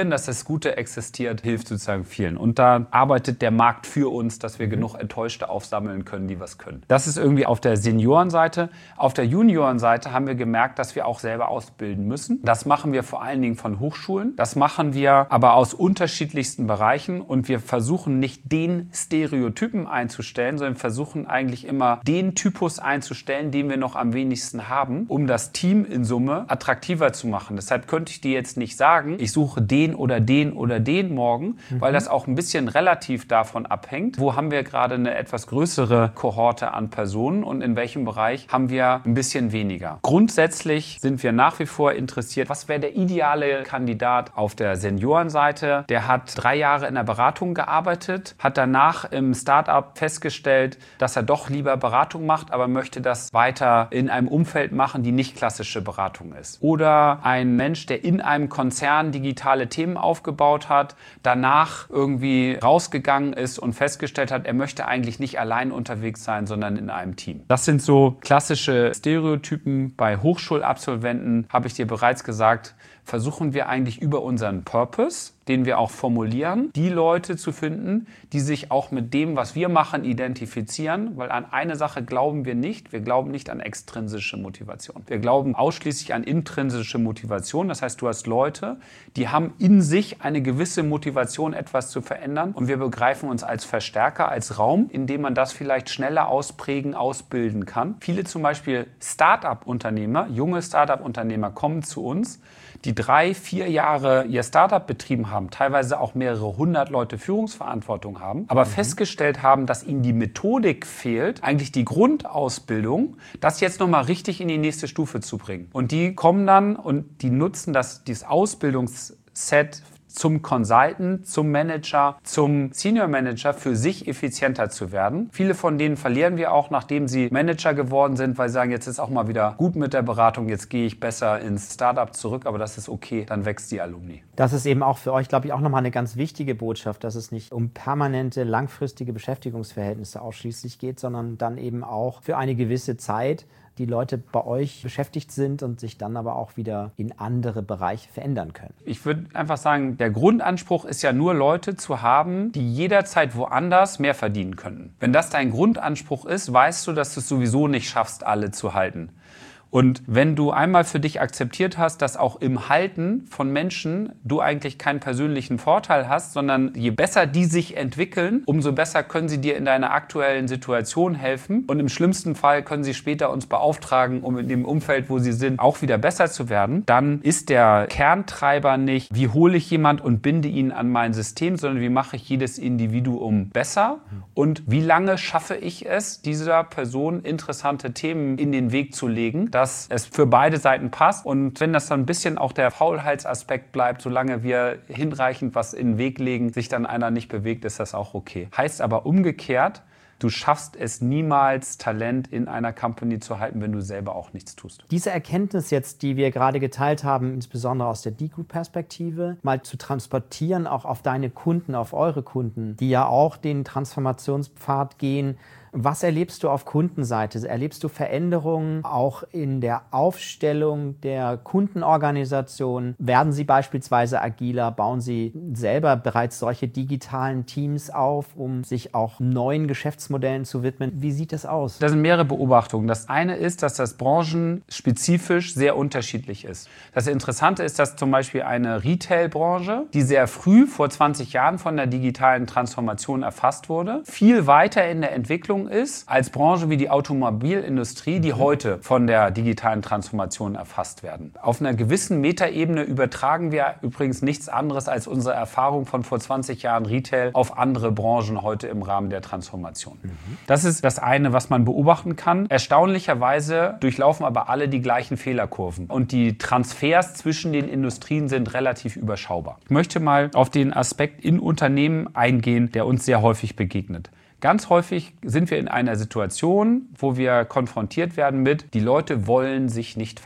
Gute existiert, hilft sozusagen vielen. Und da arbeitet der Markt für uns, dass wir genug Enttäuschte aufsammeln können, die was können. Das ist irgendwie auf der Seniorenseite. Auf der Juniorenseite haben wir gemerkt, dass wir auch selber ausbilden müssen. Das machen wir vor allen Dingen von Hochschulen. Das machen wir aber aus unterschiedlichsten Bereichen. Und wir versuchen nicht den Stereotypen einzustellen, sondern versuchen eigentlich immer den Typus einzustellen, den wir noch am wenigsten haben, um das Team in Summe attraktiver zu machen. Deshalb könnte ich dir jetzt nicht sagen, ich suche den oder den oder den morgen, mhm. weil das auch ein bisschen relativ davon abhängt, wo haben wir gerade eine etwas größere Kohorte an Personen und in welchem Bereich haben wir ein bisschen weniger. Grundsätzlich sind wir nach wie vor interessiert, was wäre der ideale Kandidat auf der Seniorenseite. Der hat drei Jahre in der Beratung gearbeitet, hat danach im Startup festgestellt, dass er doch lieber Beratung macht, aber möchte das weiter in einem Umfeld machen, die nicht klassische Beratung ist. Oder ein Mensch, der in einem Konzern digitale Themen aufgebaut hat, danach irgendwie rausgegangen ist und festgestellt hat, er möchte eigentlich nicht allein unterwegs sein, sondern in einem Team. Das sind so klassische Stereotypen. Bei Hochschulabsolventen, habe ich dir bereits gesagt, versuchen wir eigentlich über unseren Purpose, den wir auch formulieren, die Leute zu finden, die sich auch mit dem, was wir machen, identifizieren. Weil an eine Sache glauben wir nicht. Wir glauben nicht an extrinsische Motivation. Wir glauben ausschließlich an intrinsische Motivation. Das heißt, du hast Leute, die haben in sich eine gewisse Motivation, etwas zu verändern. Und wir begreifen uns als Verstärker, als Raum, in dem man das vielleicht schneller ausprägen, ausbilden kann. Viele zum Beispiel Start-up-Unternehmer, junge Start-up-Unternehmer kommen zu uns, die drei, vier Jahre ihr Startup betrieben haben, teilweise auch mehrere hundert Leute Führungsverantwortung haben, aber mhm. festgestellt haben, dass ihnen die Methodik fehlt, eigentlich die Grundausbildung, das jetzt nochmal richtig in die nächste Stufe zu bringen. Und die kommen dann und die nutzen das, dieses Ausbildungsset zum Consultant, zum Manager, zum Senior Manager für sich effizienter zu werden. Viele von denen verlieren wir auch, nachdem sie Manager geworden sind, weil sie sagen, jetzt ist auch mal wieder gut mit der Beratung, jetzt gehe ich besser ins Startup zurück, aber das ist okay, dann wächst die Alumni. Das ist eben auch für euch, glaube ich, auch nochmal eine ganz wichtige Botschaft, dass es nicht um permanente, langfristige Beschäftigungsverhältnisse ausschließlich geht, sondern dann eben auch für eine gewisse Zeit die Leute bei euch beschäftigt sind und sich dann aber auch wieder in andere Bereiche verändern können. Ich würde einfach sagen, der Grundanspruch ist ja nur, Leute zu haben, die jederzeit woanders mehr verdienen können. Wenn das dein Grundanspruch ist, weißt du, dass du es sowieso nicht schaffst, alle zu halten. Und wenn du einmal für dich akzeptiert hast, dass auch im Halten von Menschen du eigentlich keinen persönlichen Vorteil hast, sondern je besser die sich entwickeln, umso besser können sie dir in deiner aktuellen Situation helfen. Und im schlimmsten Fall können sie später uns beauftragen, um in dem Umfeld, wo sie sind, auch wieder besser zu werden. Dann ist der Kerntreiber nicht, wie hole ich jemand und binde ihn an mein System, sondern wie mache ich jedes Individuum besser und wie lange schaffe ich es, dieser Person interessante Themen in den Weg zu legen, dass es für beide Seiten passt. Und wenn das dann ein bisschen auch der Faulheitsaspekt bleibt, solange wir hinreichend was in den Weg legen, sich dann einer nicht bewegt, ist das auch okay. Heißt aber umgekehrt, du schaffst es niemals, Talent in einer Company zu halten, wenn du selber auch nichts tust. Diese Erkenntnis jetzt, die wir gerade geteilt haben, insbesondere aus der D-Group-Perspektive, mal zu transportieren, auch auf deine Kunden, auf eure Kunden, die ja auch den Transformationspfad gehen. Was erlebst du auf Kundenseite? Erlebst du Veränderungen auch in der Aufstellung der Kundenorganisation? Werden sie beispielsweise agiler? Bauen sie selber bereits solche digitalen Teams auf, um sich auch neuen Geschäftsmodellen zu widmen? Wie sieht das aus? Das sind mehrere Beobachtungen. Das eine ist, dass das branchenspezifisch sehr unterschiedlich ist. Das Interessante ist, dass zum Beispiel eine Retail-Branche, die sehr früh, vor zwanzig Jahren, von der digitalen Transformation erfasst wurde, viel weiter in der Entwicklung ist als Branche wie die Automobilindustrie, die heute von der digitalen Transformation erfasst werden. Auf einer gewissen Metaebene übertragen wir übrigens nichts anderes als unsere Erfahrung von vor zwanzig Jahren Retail auf andere Branchen heute im Rahmen der Transformation. Mhm. Das ist das eine, was man beobachten kann. Erstaunlicherweise durchlaufen aber alle die gleichen Fehlerkurven und die Transfers zwischen den Industrien sind relativ überschaubar. Ich möchte mal auf den Aspekt in Unternehmen eingehen, der uns sehr häufig begegnet. Ganz häufig sind wir in einer Situation, wo wir konfrontiert werden mit, die Leute wollen sich nicht verändern.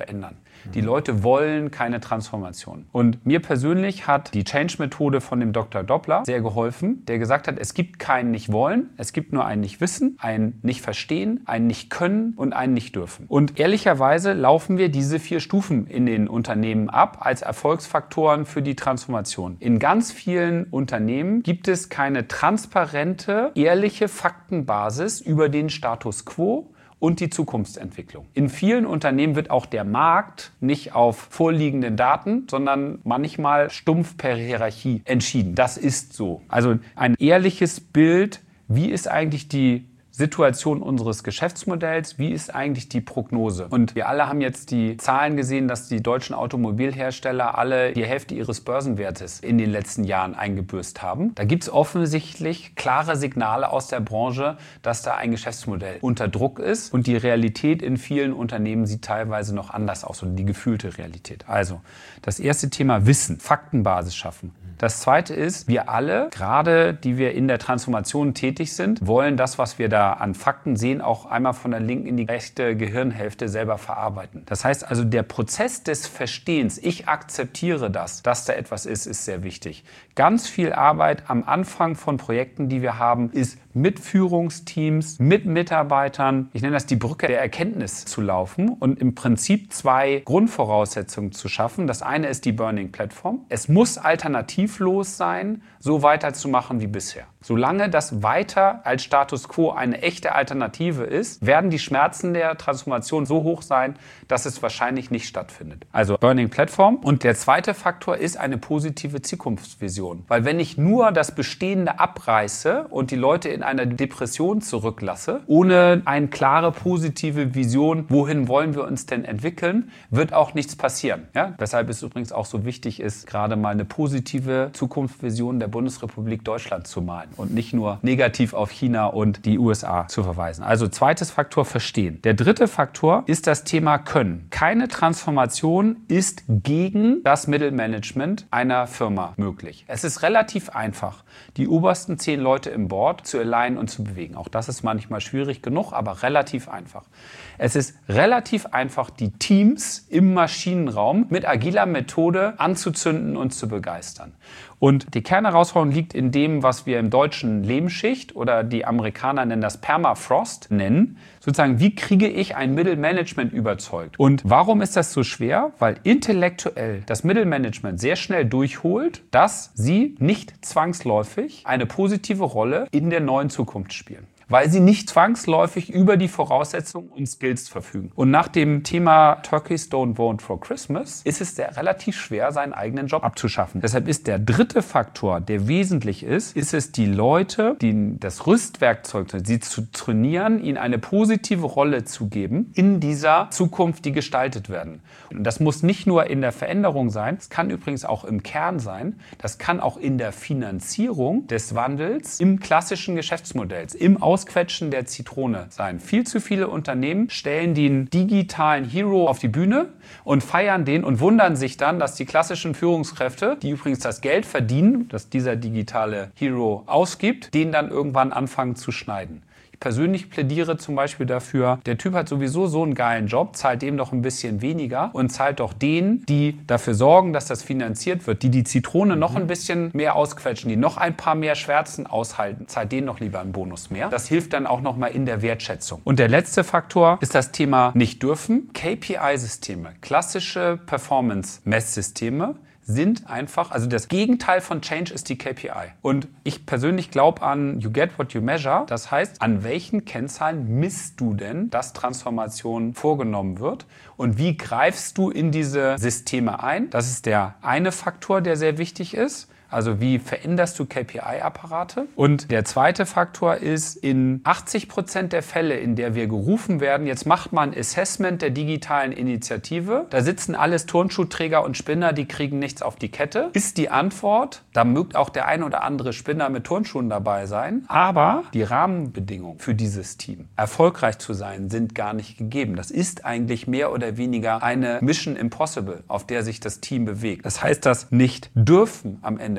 Die Leute wollen keine Transformation. Und mir persönlich hat die Change-Methode von dem Doktor Doppler sehr geholfen, der gesagt hat, es gibt kein Nicht-Wollen, es gibt nur ein Nicht-Wissen, ein Nicht-Verstehen, ein Nicht-Können und ein Nicht-Dürfen. Und ehrlicherweise laufen wir diese vier Stufen in den Unternehmen ab als Erfolgsfaktoren für die Transformation. In ganz vielen Unternehmen gibt es keine transparente, ehrliche Faktenbasis über den Status quo und die Zukunftsentwicklung. In vielen Unternehmen wird auch der Markt nicht auf vorliegenden Daten, sondern manchmal stumpf per Hierarchie entschieden. Das ist so. Also ein ehrliches Bild, wie ist eigentlich die Situation unseres Geschäftsmodells, wie ist eigentlich die Prognose? Und wir alle haben jetzt die Zahlen gesehen, dass die deutschen Automobilhersteller alle die Hälfte ihres Börsenwertes in den letzten Jahren eingebüßt haben. Da gibt es offensichtlich klare Signale aus der Branche, dass da ein Geschäftsmodell unter Druck ist. Und die Realität in vielen Unternehmen sieht teilweise noch anders aus, oder die gefühlte Realität. Also das erste Thema Wissen, Faktenbasis schaffen. Das zweite ist, wir alle, gerade die wir in der Transformation tätig sind, wollen das, was wir da an Fakten sehen, auch einmal von der linken in die rechte Gehirnhälfte selber verarbeiten. Das heißt also, der Prozess des Verstehens, ich akzeptiere das, dass da etwas ist, ist sehr wichtig. Ganz viel Arbeit am Anfang von Projekten, die wir haben, ist mit Führungsteams, mit Mitarbeitern, ich nenne das die Brücke der Erkenntnis zu laufen und im Prinzip zwei Grundvoraussetzungen zu schaffen. Das eine ist die Burning Platform. Es muss alternativlos sein, so weiterzumachen wie bisher. Solange das weiter als Status quo eine echte Alternative ist, werden die Schmerzen der Transformation so hoch sein, dass es wahrscheinlich nicht stattfindet. Also Burning Platform. Und der zweite Faktor ist eine positive Zukunftsvision. Weil wenn ich nur das Bestehende abreiße und die Leute in einer Depression zurücklasse, ohne eine klare positive Vision, wohin wollen wir uns denn entwickeln, wird auch nichts passieren. Ja? Weshalb es übrigens auch so wichtig ist, gerade mal eine positive Zukunftsvision der Bundesrepublik Deutschland zu malen und nicht nur negativ auf China und die U S A zu verweisen. Also zweites Faktor, verstehen. Der dritte Faktor ist das Thema Können. Keine Transformation ist gegen das Mittelmanagement einer Firma möglich. Es ist relativ einfach, die obersten zehn Leute im Board zu alignen und zu bewegen. Auch das ist manchmal schwierig genug, aber relativ einfach. Es ist relativ einfach, die Teams im Maschinenraum mit agiler Methode anzuzünden und zu begeistern. Und die Kernherausforderung liegt in dem, was wir im Deutschen Lehmschicht oder die Amerikaner nennen das Permafrost nennen. Sozusagen, wie kriege ich ein Mittelmanagement überzeugt? Und warum ist das so schwer? Weil intellektuell das Mittelmanagement sehr schnell durchholt, dass sie nicht zwangsläufig eine positive Rolle in der neuen Zukunft spielen. Weil sie nicht zwangsläufig über die Voraussetzungen und Skills verfügen. Und nach dem Thema Turkeys don't vote for Christmas ist es sehr relativ schwer, seinen eigenen Job abzuschaffen. Deshalb ist der dritte Faktor, der wesentlich ist, ist es, die Leute, die das Rüstwerkzeug, sie zu trainieren, ihnen eine positive Rolle zu geben in dieser Zukunft, die gestaltet werden. Und das muss nicht nur in der Veränderung sein, es kann übrigens auch im Kern sein, das kann auch in der Finanzierung des Wandels im klassischen Geschäftsmodells, im Aus Ausquetschen der Zitrone sein. Viel zu viele Unternehmen stellen den digitalen Hero auf die Bühne und feiern den und wundern sich dann, dass die klassischen Führungskräfte, die übrigens das Geld verdienen, das dieser digitale Hero ausgibt, den dann irgendwann anfangen zu schneiden. Persönlich plädiere zum Beispiel dafür, der Typ hat sowieso so einen geilen Job, zahlt dem doch ein bisschen weniger und zahlt doch denen, die dafür sorgen, dass das finanziert wird, die die Zitrone noch ein bisschen mehr ausquetschen, die noch ein paar mehr Schmerzen aushalten, zahlt denen noch lieber einen Bonus mehr. Das hilft dann auch nochmal in der Wertschätzung. Und der letzte Faktor ist das Thema nicht dürfen. K P I-Systeme, klassische Performance-Messsysteme, sind einfach, also das Gegenteil von Change ist die K P I. Und ich persönlich glaube an You get what you measure. Das heißt, an welchen Kennzahlen misst du denn, dass Transformation vorgenommen wird? Und wie greifst du in diese Systeme ein? Das ist der eine Faktor, der sehr wichtig ist. Also wie veränderst du K P I-Apparate? Und der zweite Faktor ist, in achtzig Prozent der Fälle, in der wir gerufen werden, jetzt macht man Assessment der digitalen Initiative, da sitzen alles Turnschuhträger und Spinner, die kriegen nichts auf die Kette, ist die Antwort, da mögt auch der ein oder andere Spinner mit Turnschuhen dabei sein, aber die Rahmenbedingungen für dieses Team, erfolgreich zu sein, sind gar nicht gegeben. Das ist eigentlich mehr oder weniger eine Mission Impossible, auf der sich das Team bewegt. Das heißt, das nicht dürfen am Ende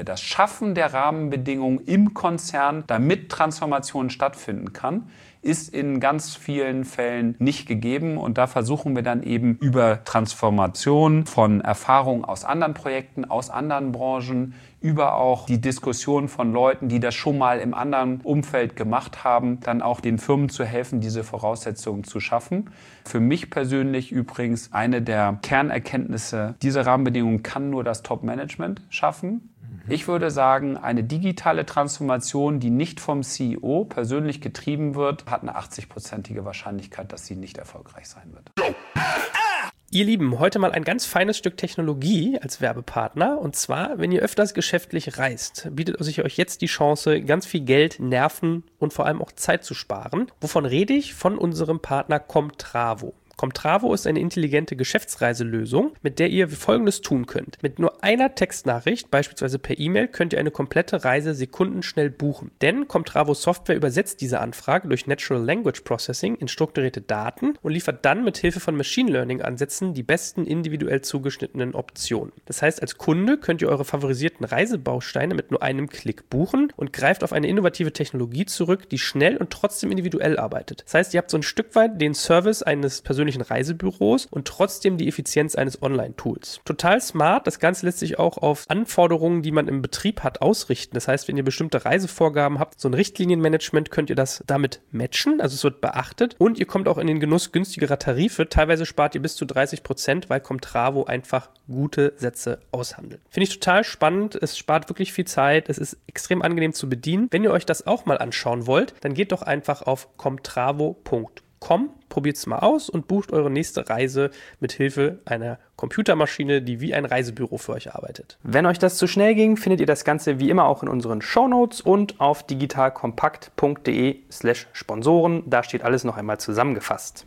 Ebene, das Schaffen der Rahmenbedingungen im Konzern, damit Transformation stattfinden kann, ist in ganz vielen Fällen nicht gegeben. Und da versuchen wir dann eben über Transformation von Erfahrungen aus anderen Projekten, aus anderen Branchen, über auch die Diskussion von Leuten, die das schon mal im anderen Umfeld gemacht haben, dann auch den Firmen zu helfen, diese Voraussetzungen zu schaffen. Für mich persönlich übrigens eine der Kernerkenntnisse, diese Rahmenbedingungen kann nur das Top-Management schaffen. Ich würde sagen, eine digitale Transformation, die nicht vom C E O persönlich getrieben wird, hat eine achtzig-prozentige Wahrscheinlichkeit, dass sie nicht erfolgreich sein wird. Ihr Lieben, heute mal ein ganz feines Stück Technologie als Werbepartner. Und zwar, wenn ihr öfters geschäftlich reist, bietet sich euch jetzt die Chance, ganz viel Geld, Nerven und vor allem auch Zeit zu sparen. Wovon rede ich? Von unserem Partner Comtravo. Comtravo ist eine intelligente Geschäftsreiselösung, mit der ihr Folgendes tun könnt. Mit nur einer Textnachricht, beispielsweise per E-Mail, könnt ihr eine komplette Reise sekundenschnell buchen. Denn Comtravo Software übersetzt diese Anfrage durch Natural Language Processing in strukturierte Daten und liefert dann mit Hilfe von Machine Learning Ansätzen die besten individuell zugeschnittenen Optionen. Das heißt, als Kunde könnt ihr eure favorisierten Reisebausteine mit nur einem Klick buchen und greift auf eine innovative Technologie zurück, die schnell und trotzdem individuell arbeitet. Das heißt, ihr habt so ein Stück weit den Service eines persönlichen Reisebüros und trotzdem die Effizienz eines Online-Tools. Total smart, das Ganze lässt sich auch auf Anforderungen, die man im Betrieb hat, ausrichten. Das heißt, wenn ihr bestimmte Reisevorgaben habt, so ein Richtlinienmanagement, könnt ihr das damit matchen, also es wird beachtet und ihr kommt auch in den Genuss günstigerer Tarife. Teilweise spart ihr bis zu dreißig Prozent, weil Comtravo einfach gute Sätze aushandelt. Finde ich total spannend, es spart wirklich viel Zeit, es ist extrem angenehm zu bedienen. Wenn ihr euch das auch mal anschauen wollt, dann geht doch einfach auf comtravo punkt com, probiert es mal aus und bucht eure nächste Reise mit Hilfe einer Computermaschine, die wie ein Reisebüro für euch arbeitet. Wenn euch das zu schnell ging, findet ihr das Ganze wie immer auch in unseren Shownotes und auf digitalkompakt punkt de slash Sponsoren. Da steht alles noch einmal zusammengefasst.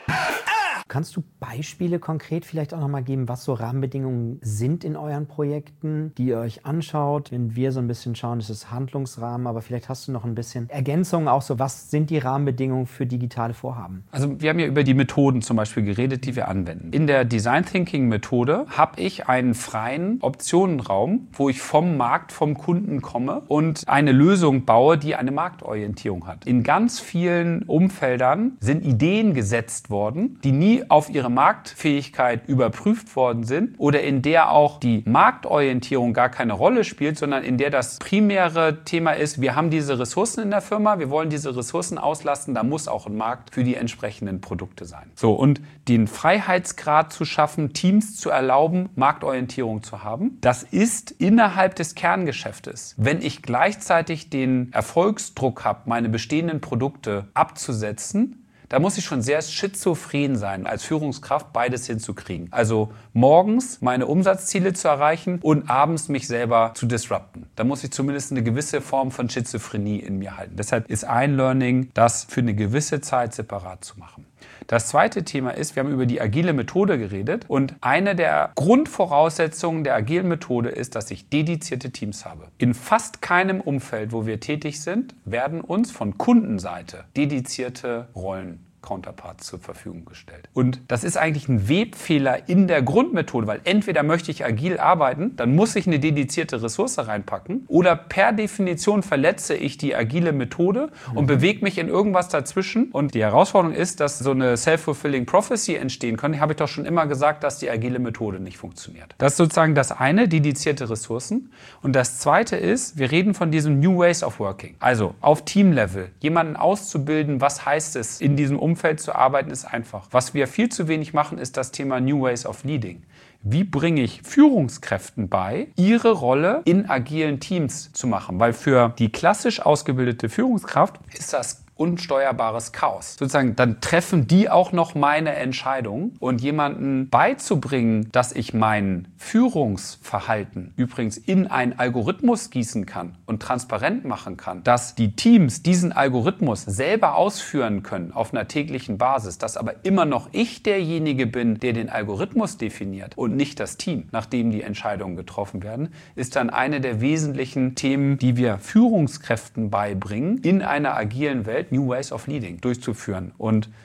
Kannst du Beispiele konkret vielleicht auch nochmal geben, was so Rahmenbedingungen sind in euren Projekten, die ihr euch anschaut? Wenn wir so ein bisschen schauen, das ist Handlungsrahmen, aber vielleicht hast du noch ein bisschen Ergänzungen auch so, was sind die Rahmenbedingungen für digitale Vorhaben? Also wir haben ja über die Methoden zum Beispiel geredet, die wir anwenden. In der Design Thinking Methode habe ich einen freien Optionenraum, wo ich vom Markt, vom Kunden komme und eine Lösung baue, die eine Marktorientierung hat. In ganz vielen Umfeldern sind Ideen gesetzt worden, die nie auf ihre Marktfähigkeit überprüft worden sind oder in der auch die Marktorientierung gar keine Rolle spielt, sondern in der das primäre Thema ist, wir haben diese Ressourcen in der Firma, wir wollen diese Ressourcen auslasten, da muss auch ein Markt für die entsprechenden Produkte sein. So, und den Freiheitsgrad zu schaffen, Teams zu erlauben, Marktorientierung zu haben, das ist innerhalb des Kerngeschäftes. Wenn ich gleichzeitig den Erfolgsdruck habe, meine bestehenden Produkte abzusetzen, da muss ich schon sehr schizophren sein, als Führungskraft beides hinzukriegen. Also morgens meine Umsatzziele zu erreichen und abends mich selber zu disrupten. Da muss ich zumindest eine gewisse Form von Schizophrenie in mir halten. Deshalb ist ein Learning, das für eine gewisse Zeit separat zu machen. Das zweite Thema ist, wir haben über die agile Methode geredet und eine der Grundvoraussetzungen der agilen Methode ist, dass ich dedizierte Teams habe. In fast keinem Umfeld, wo wir tätig sind, werden uns von Kundenseite dedizierte Rollen Counterparts zur Verfügung gestellt. Und das ist eigentlich ein Webfehler in der Grundmethode, weil entweder möchte ich agil arbeiten, dann muss ich eine dedizierte Ressource reinpacken oder per Definition verletze ich die agile Methode und mhm. bewege mich in irgendwas dazwischen. Und die Herausforderung ist, dass so eine self-fulfilling prophecy entstehen kann. Habe ich doch schon immer gesagt, dass die agile Methode nicht funktioniert. Das ist sozusagen das eine, dedizierte Ressourcen. Und das zweite ist, wir reden von diesem New Ways of Working. Also auf Teamlevel, jemanden auszubilden, was heißt es, in diesem Umfeld Umfeld zu arbeiten, ist einfach. Was wir viel zu wenig machen, ist das Thema New Ways of Leading. Wie bringe ich Führungskräften bei, ihre Rolle in agilen Teams zu machen? Weil für die klassisch ausgebildete Führungskraft ist das unsteuerbares Chaos. Sozusagen, dann treffen die auch noch meine Entscheidung und jemanden beizubringen, dass ich mein Führungsverhalten übrigens in einen Algorithmus gießen kann und transparent machen kann, dass die Teams diesen Algorithmus selber ausführen können auf einer täglichen Basis, dass aber immer noch ich derjenige bin, der den Algorithmus definiert und nicht das Team, nachdem die Entscheidungen getroffen werden, ist dann eine der wesentlichen Themen, die wir Führungskräften beibringen, in einer agilen Welt New Ways of Leading durchzuführen. Und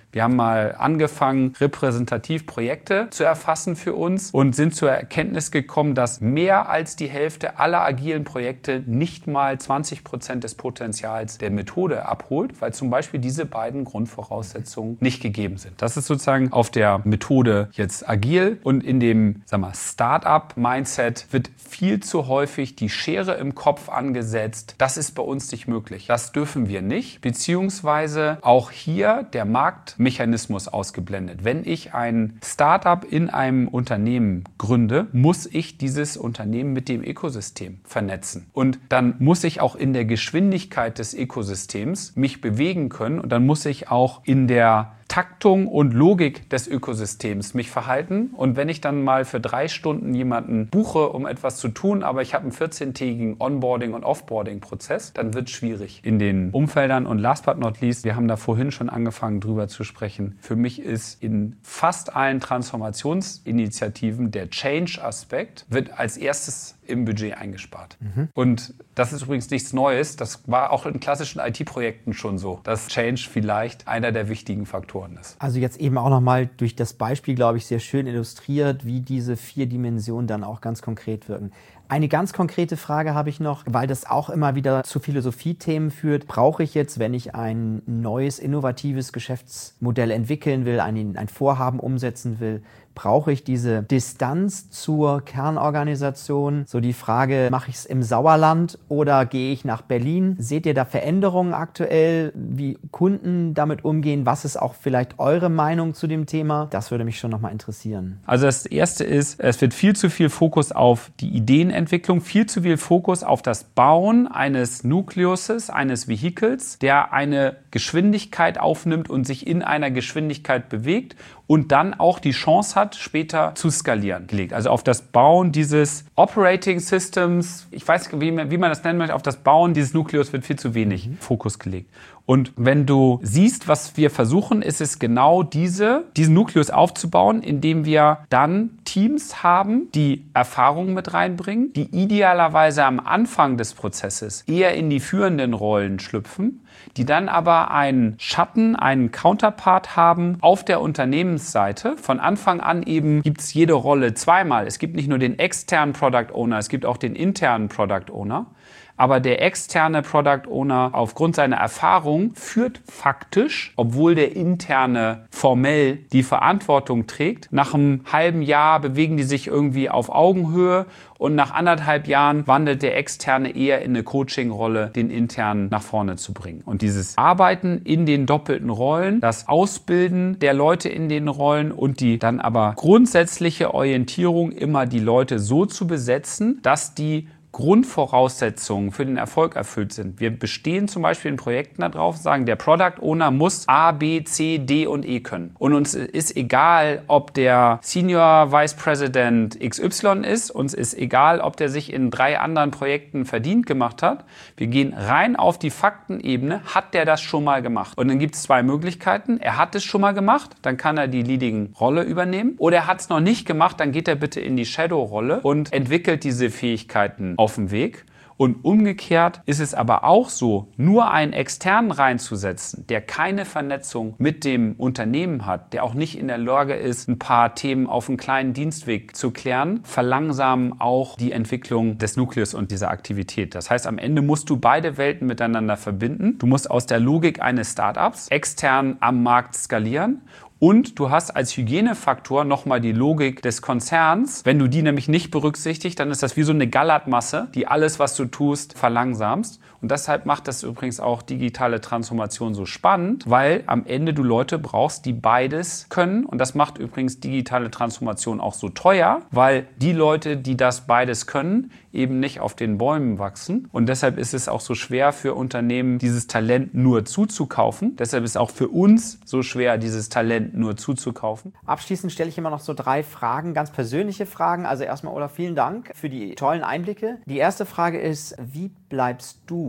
Wir haben mal angefangen, repräsentativ Projekte zu erfassen für uns und sind zur Erkenntnis gekommen, dass mehr als die Hälfte aller agilen Projekte nicht mal zwanzig Prozent des Potenzials der Methode abholt, weil zum Beispiel diese beiden Grundvoraussetzungen nicht gegeben sind. Das ist sozusagen auf der Methode jetzt agil und in dem, sagen wir, Start-up-Mindset wird viel zu häufig die Schere im Kopf angesetzt. Das ist bei uns nicht möglich. Das dürfen wir nicht, beziehungsweise auch hier der Marktmechanismus ausgeblendet. Wenn ich ein Start-up in einem Unternehmen gründe, muss ich dieses Unternehmen mit dem Ökosystem vernetzen. Und dann muss ich auch in der Geschwindigkeit des Ökosystems mich bewegen können und dann muss ich auch in der Taktung und Logik des Ökosystems mich verhalten. Und wenn ich dann mal für drei Stunden jemanden buche, um etwas zu tun, aber ich habe einen vierzehntägigen Onboarding- und Offboarding-Prozess, dann wird es schwierig in den Umfeldern. Und last but not least, wir haben da vorhin schon angefangen, drüber zu sprechen. Für mich ist in fast allen Transformationsinitiativen der Change-Aspekt wird als erstes im Budget eingespart. Mhm. Und das ist übrigens nichts Neues. Das war auch in klassischen I T-Projekten schon so, dass Change vielleicht einer der wichtigen Faktoren ist. Also jetzt eben auch nochmal durch das Beispiel, glaube ich, sehr schön illustriert, wie diese vier Dimensionen dann auch ganz konkret wirken. Eine ganz konkrete Frage habe ich noch, weil das auch immer wieder zu Philosophiethemen führt. Brauche ich jetzt, wenn ich ein neues, innovatives Geschäftsmodell entwickeln will, ein, ein Vorhaben umsetzen will, brauche ich diese Distanz zur Kernorganisation? So die Frage, mache ich es im Sauerland oder gehe ich nach Berlin? Seht ihr da Veränderungen aktuell, wie Kunden damit umgehen? Was ist auch vielleicht eure Meinung zu dem Thema? Das würde mich schon nochmal interessieren. Also das Erste ist, es wird viel zu viel Fokus auf die Ideenentwicklung, viel zu viel Fokus auf das Bauen eines Nukleuses, eines Vehikels, der eine Geschwindigkeit aufnimmt und sich in einer Geschwindigkeit bewegt und dann auch die Chance hat, später zu skalieren gelegt. Also auf das Bauen dieses Operating Systems, ich weiß nicht, wie man, wie man das nennen möchte, auf das Bauen dieses Nukleus wird viel zu wenig mhm. Fokus gelegt. Und wenn du siehst, was wir versuchen, ist es genau diese, diesen Nukleus aufzubauen, indem wir dann Teams haben, die Erfahrungen mit reinbringen, die idealerweise am Anfang des Prozesses eher in die führenden Rollen schlüpfen, die dann aber einen Schatten, einen Counterpart haben auf der Unternehmensseite. Von Anfang an eben gibt es jede Rolle zweimal. Es gibt nicht nur den externen Product Owner, es gibt auch den internen Product Owner. Aber der externe Product Owner aufgrund seiner Erfahrung führt faktisch, obwohl der interne formell die Verantwortung trägt. Nach einem halben Jahr bewegen die sich irgendwie auf Augenhöhe und nach anderthalb Jahren wandelt der externe eher in eine Coaching-Rolle, den internen nach vorne zu bringen. Und dieses Arbeiten in den doppelten Rollen, das Ausbilden der Leute in den Rollen und die dann aber grundsätzliche Orientierung, immer die Leute so zu besetzen, dass die Grundvoraussetzungen für den Erfolg erfüllt sind. Wir bestehen zum Beispiel in Projekten darauf, sagen, der Product Owner muss A, B, C, D und E können. Und uns ist egal, ob der Senior Vice President X Y ist, uns ist egal, ob der sich in drei anderen Projekten verdient gemacht hat. Wir gehen rein auf die Faktenebene, hat der das schon mal gemacht? Und dann gibt es zwei Möglichkeiten. Er hat es schon mal gemacht, dann kann er die Leading-Rolle übernehmen. Oder er hat es noch nicht gemacht, dann geht er bitte in die Shadow-Rolle und entwickelt diese Fähigkeiten auf dem Weg. Und umgekehrt ist es aber auch so, nur einen externen reinzusetzen, der keine Vernetzung mit dem Unternehmen hat, der auch nicht in der Lage ist, ein paar Themen auf einem kleinen Dienstweg zu klären, verlangsamen auch die Entwicklung des Nukleus und dieser Aktivität. Das heißt, am Ende musst du beide Welten miteinander verbinden. Du musst aus der Logik eines Startups extern am Markt skalieren. Und du hast als Hygienefaktor nochmal die Logik des Konzerns. Wenn du die nämlich nicht berücksichtigst, dann ist das wie so eine Gallertmasse, die alles, was du tust, verlangsamst. Und deshalb macht das übrigens auch digitale Transformation so spannend, weil am Ende du Leute brauchst, die beides können. Und das macht übrigens digitale Transformation auch so teuer, weil die Leute, die das beides können, eben nicht auf den Bäumen wachsen. Und deshalb ist es auch so schwer für Unternehmen, dieses Talent nur zuzukaufen. Deshalb ist auch für uns so schwer, dieses Talent nur zuzukaufen. Abschließend stelle ich immer noch so drei Fragen, ganz persönliche Fragen. Also erstmal, Olaf, vielen Dank für die tollen Einblicke. Die erste Frage ist, wie bleibst du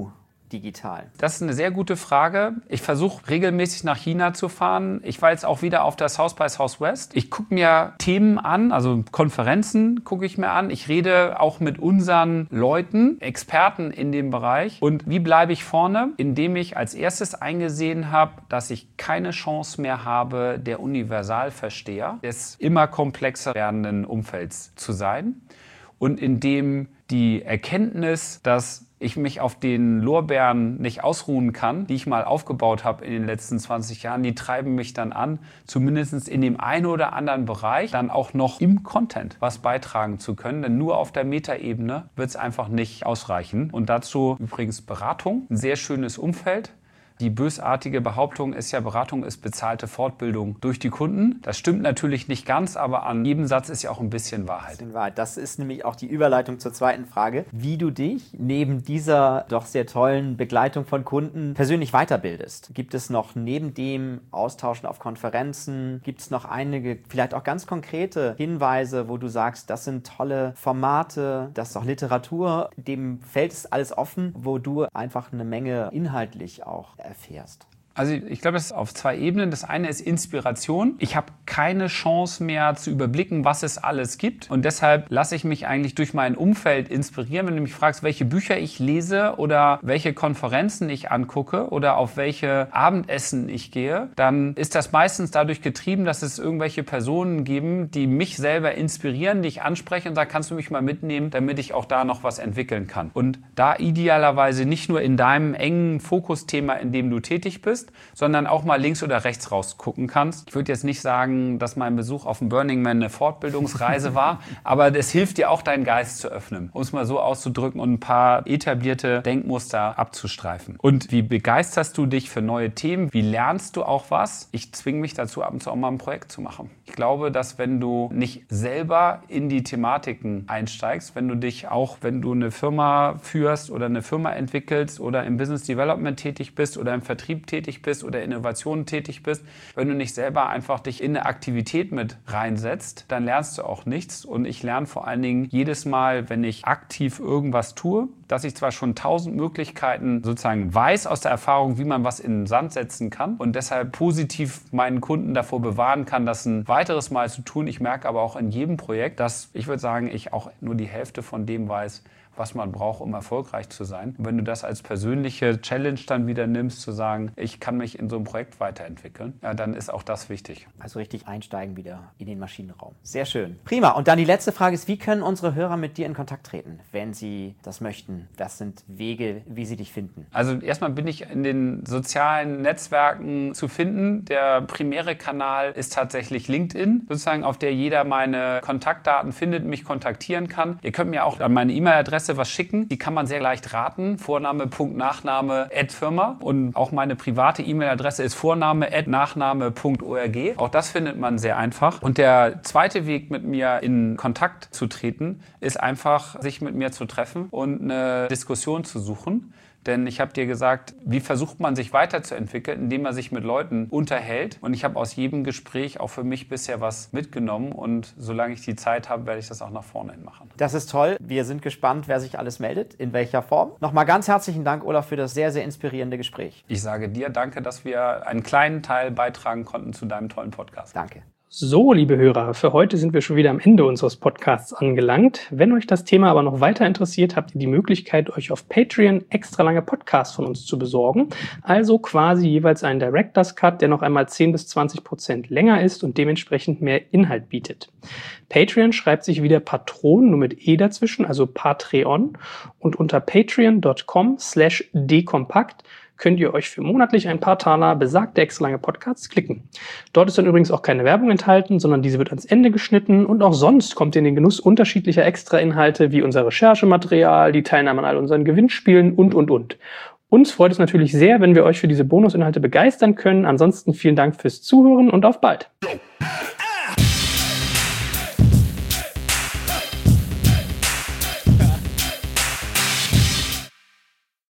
digital? Das ist eine sehr gute Frage. Ich versuche regelmäßig nach China zu fahren. Ich war jetzt auch wieder auf der South by Southwest. Ich gucke mir Themen an, also Konferenzen gucke ich mir an. Ich rede auch mit unseren Leuten, Experten in dem Bereich. Und wie bleibe ich vorne? Indem ich als erstes eingesehen habe, dass ich keine Chance mehr habe, der Universalversteher des immer komplexer werdenden Umfelds zu sein. Und indem die Erkenntnis, dass ich mich auf den Lorbeeren nicht ausruhen kann, die ich mal aufgebaut habe in den letzten zwanzig Jahren, die treiben mich dann an, zumindest in dem einen oder anderen Bereich dann auch noch im Content was beitragen zu können. Denn nur auf der Metaebene wird es einfach nicht ausreichen. Und dazu übrigens Beratung, ein sehr schönes Umfeld. Die bösartige Behauptung ist ja, Beratung ist bezahlte Fortbildung durch die Kunden. Das stimmt natürlich nicht ganz, aber an jedem Satz ist ja auch ein bisschen Wahrheit. Das ist nämlich auch die Überleitung zur zweiten Frage, wie du dich neben dieser doch sehr tollen Begleitung von Kunden persönlich weiterbildest. Gibt es noch neben dem Austauschen auf Konferenzen, gibt es noch einige, vielleicht auch ganz konkrete Hinweise, wo du sagst, das sind tolle Formate, das ist auch Literatur, dem Feld ist alles offen, wo du einfach eine Menge inhaltlich auch erfährst? Also ich glaube, das ist auf zwei Ebenen. Das eine ist Inspiration. Ich habe keine Chance mehr zu überblicken, was es alles gibt. Und deshalb lasse ich mich eigentlich durch mein Umfeld inspirieren. Wenn du mich fragst, welche Bücher ich lese oder welche Konferenzen ich angucke oder auf welche Abendessen ich gehe, dann ist das meistens dadurch getrieben, dass es irgendwelche Personen geben, die mich selber inspirieren, die ich anspreche und da kannst du mich mal mitnehmen, damit ich auch da noch was entwickeln kann. Und da idealerweise nicht nur in deinem engen Fokusthema, in dem du tätig bist, sondern auch mal links oder rechts rausgucken kannst. Ich würde jetzt nicht sagen, dass mein Besuch auf dem Burning Man eine Fortbildungsreise war, aber es hilft dir auch, deinen Geist zu öffnen, um es mal so auszudrücken und ein paar etablierte Denkmuster abzustreifen. Und wie begeisterst du dich für neue Themen? Wie lernst du auch was? Ich zwinge mich dazu, ab und zu auch mal ein Projekt zu machen. Ich glaube, dass wenn du nicht selber in die Thematiken einsteigst, wenn du dich auch, wenn du eine Firma führst oder eine Firma entwickelst oder im Business Development tätig bist oder im Vertrieb tätig bist oder Innovationen tätig bist, wenn du nicht selber einfach dich in eine Aktivität mit reinsetzt, dann lernst du auch nichts. Und ich lerne vor allen Dingen jedes Mal, wenn ich aktiv irgendwas tue, dass ich zwar schon tausend Möglichkeiten sozusagen weiß aus der Erfahrung, wie man was in den Sand setzen kann und deshalb positiv meinen Kunden davor bewahren kann, das ein weiteres Mal zu tun. Ich merke aber auch in jedem Projekt, dass ich würde sagen, ich auch nur die Hälfte von dem weiß, was man braucht, um erfolgreich zu sein. Und wenn du das als persönliche Challenge dann wieder nimmst, zu sagen, ich kann mich in so einem Projekt weiterentwickeln, ja, dann ist auch das wichtig. Also richtig einsteigen wieder in den Maschinenraum. Sehr schön. Prima. Und dann die letzte Frage ist, wie können unsere Hörer mit dir in Kontakt treten, wenn sie das möchten? Das sind Wege, wie sie dich finden. Also erstmal bin ich in den sozialen Netzwerken zu finden. Der primäre Kanal ist tatsächlich LinkedIn, sozusagen, auf der jeder meine Kontaktdaten findet, mich kontaktieren kann. Ihr könnt mir auch an meine E-Mail-Adresse was schicken. Die kann man sehr leicht raten. Vorname, Punkt, Nachname, at Firma. Und auch meine private E-Mail-Adresse ist Vorname, at Nachname, Punkt, org. Auch das findet man sehr einfach. Und der zweite Weg, mit mir in Kontakt zu treten, ist einfach, sich mit mir zu treffen und eine Diskussion zu suchen. Denn ich habe dir gesagt, wie versucht man sich weiterzuentwickeln, indem man sich mit Leuten unterhält. Und ich habe aus jedem Gespräch auch für mich bisher was mitgenommen. Und solange ich die Zeit habe, werde ich das auch nach vorne hin machen. Das ist toll. Wir sind gespannt, wer sich alles meldet, in welcher Form. Nochmal ganz herzlichen Dank, Olaf, für das sehr, sehr inspirierende Gespräch. Ich sage dir danke, dass wir einen kleinen Teil beitragen konnten zu deinem tollen Podcast. Danke. So, liebe Hörer, für heute sind wir schon wieder am Ende unseres Podcasts angelangt. Wenn euch das Thema aber noch weiter interessiert, habt ihr die Möglichkeit, euch auf Patreon extra lange Podcasts von uns zu besorgen. Also quasi jeweils einen Director's Cut, der noch einmal zehn bis zwanzig Prozent länger ist und dementsprechend mehr Inhalt bietet. Patreon schreibt sich wieder Patron, nur mit E dazwischen, also Patreon. Und unter patreon.com slash dekompakt könnt ihr euch für monatlich ein paar Taler besagte extra lange Podcasts klicken. Dort ist dann übrigens auch keine Werbung enthalten, sondern diese wird ans Ende geschnitten und auch sonst kommt ihr in den Genuss unterschiedlicher Extra-Inhalte wie unser Recherchematerial, die Teilnahme an all unseren Gewinnspielen und, und, und. Uns freut es natürlich sehr, wenn wir euch für diese Bonusinhalte begeistern können. Ansonsten vielen Dank fürs Zuhören und auf bald.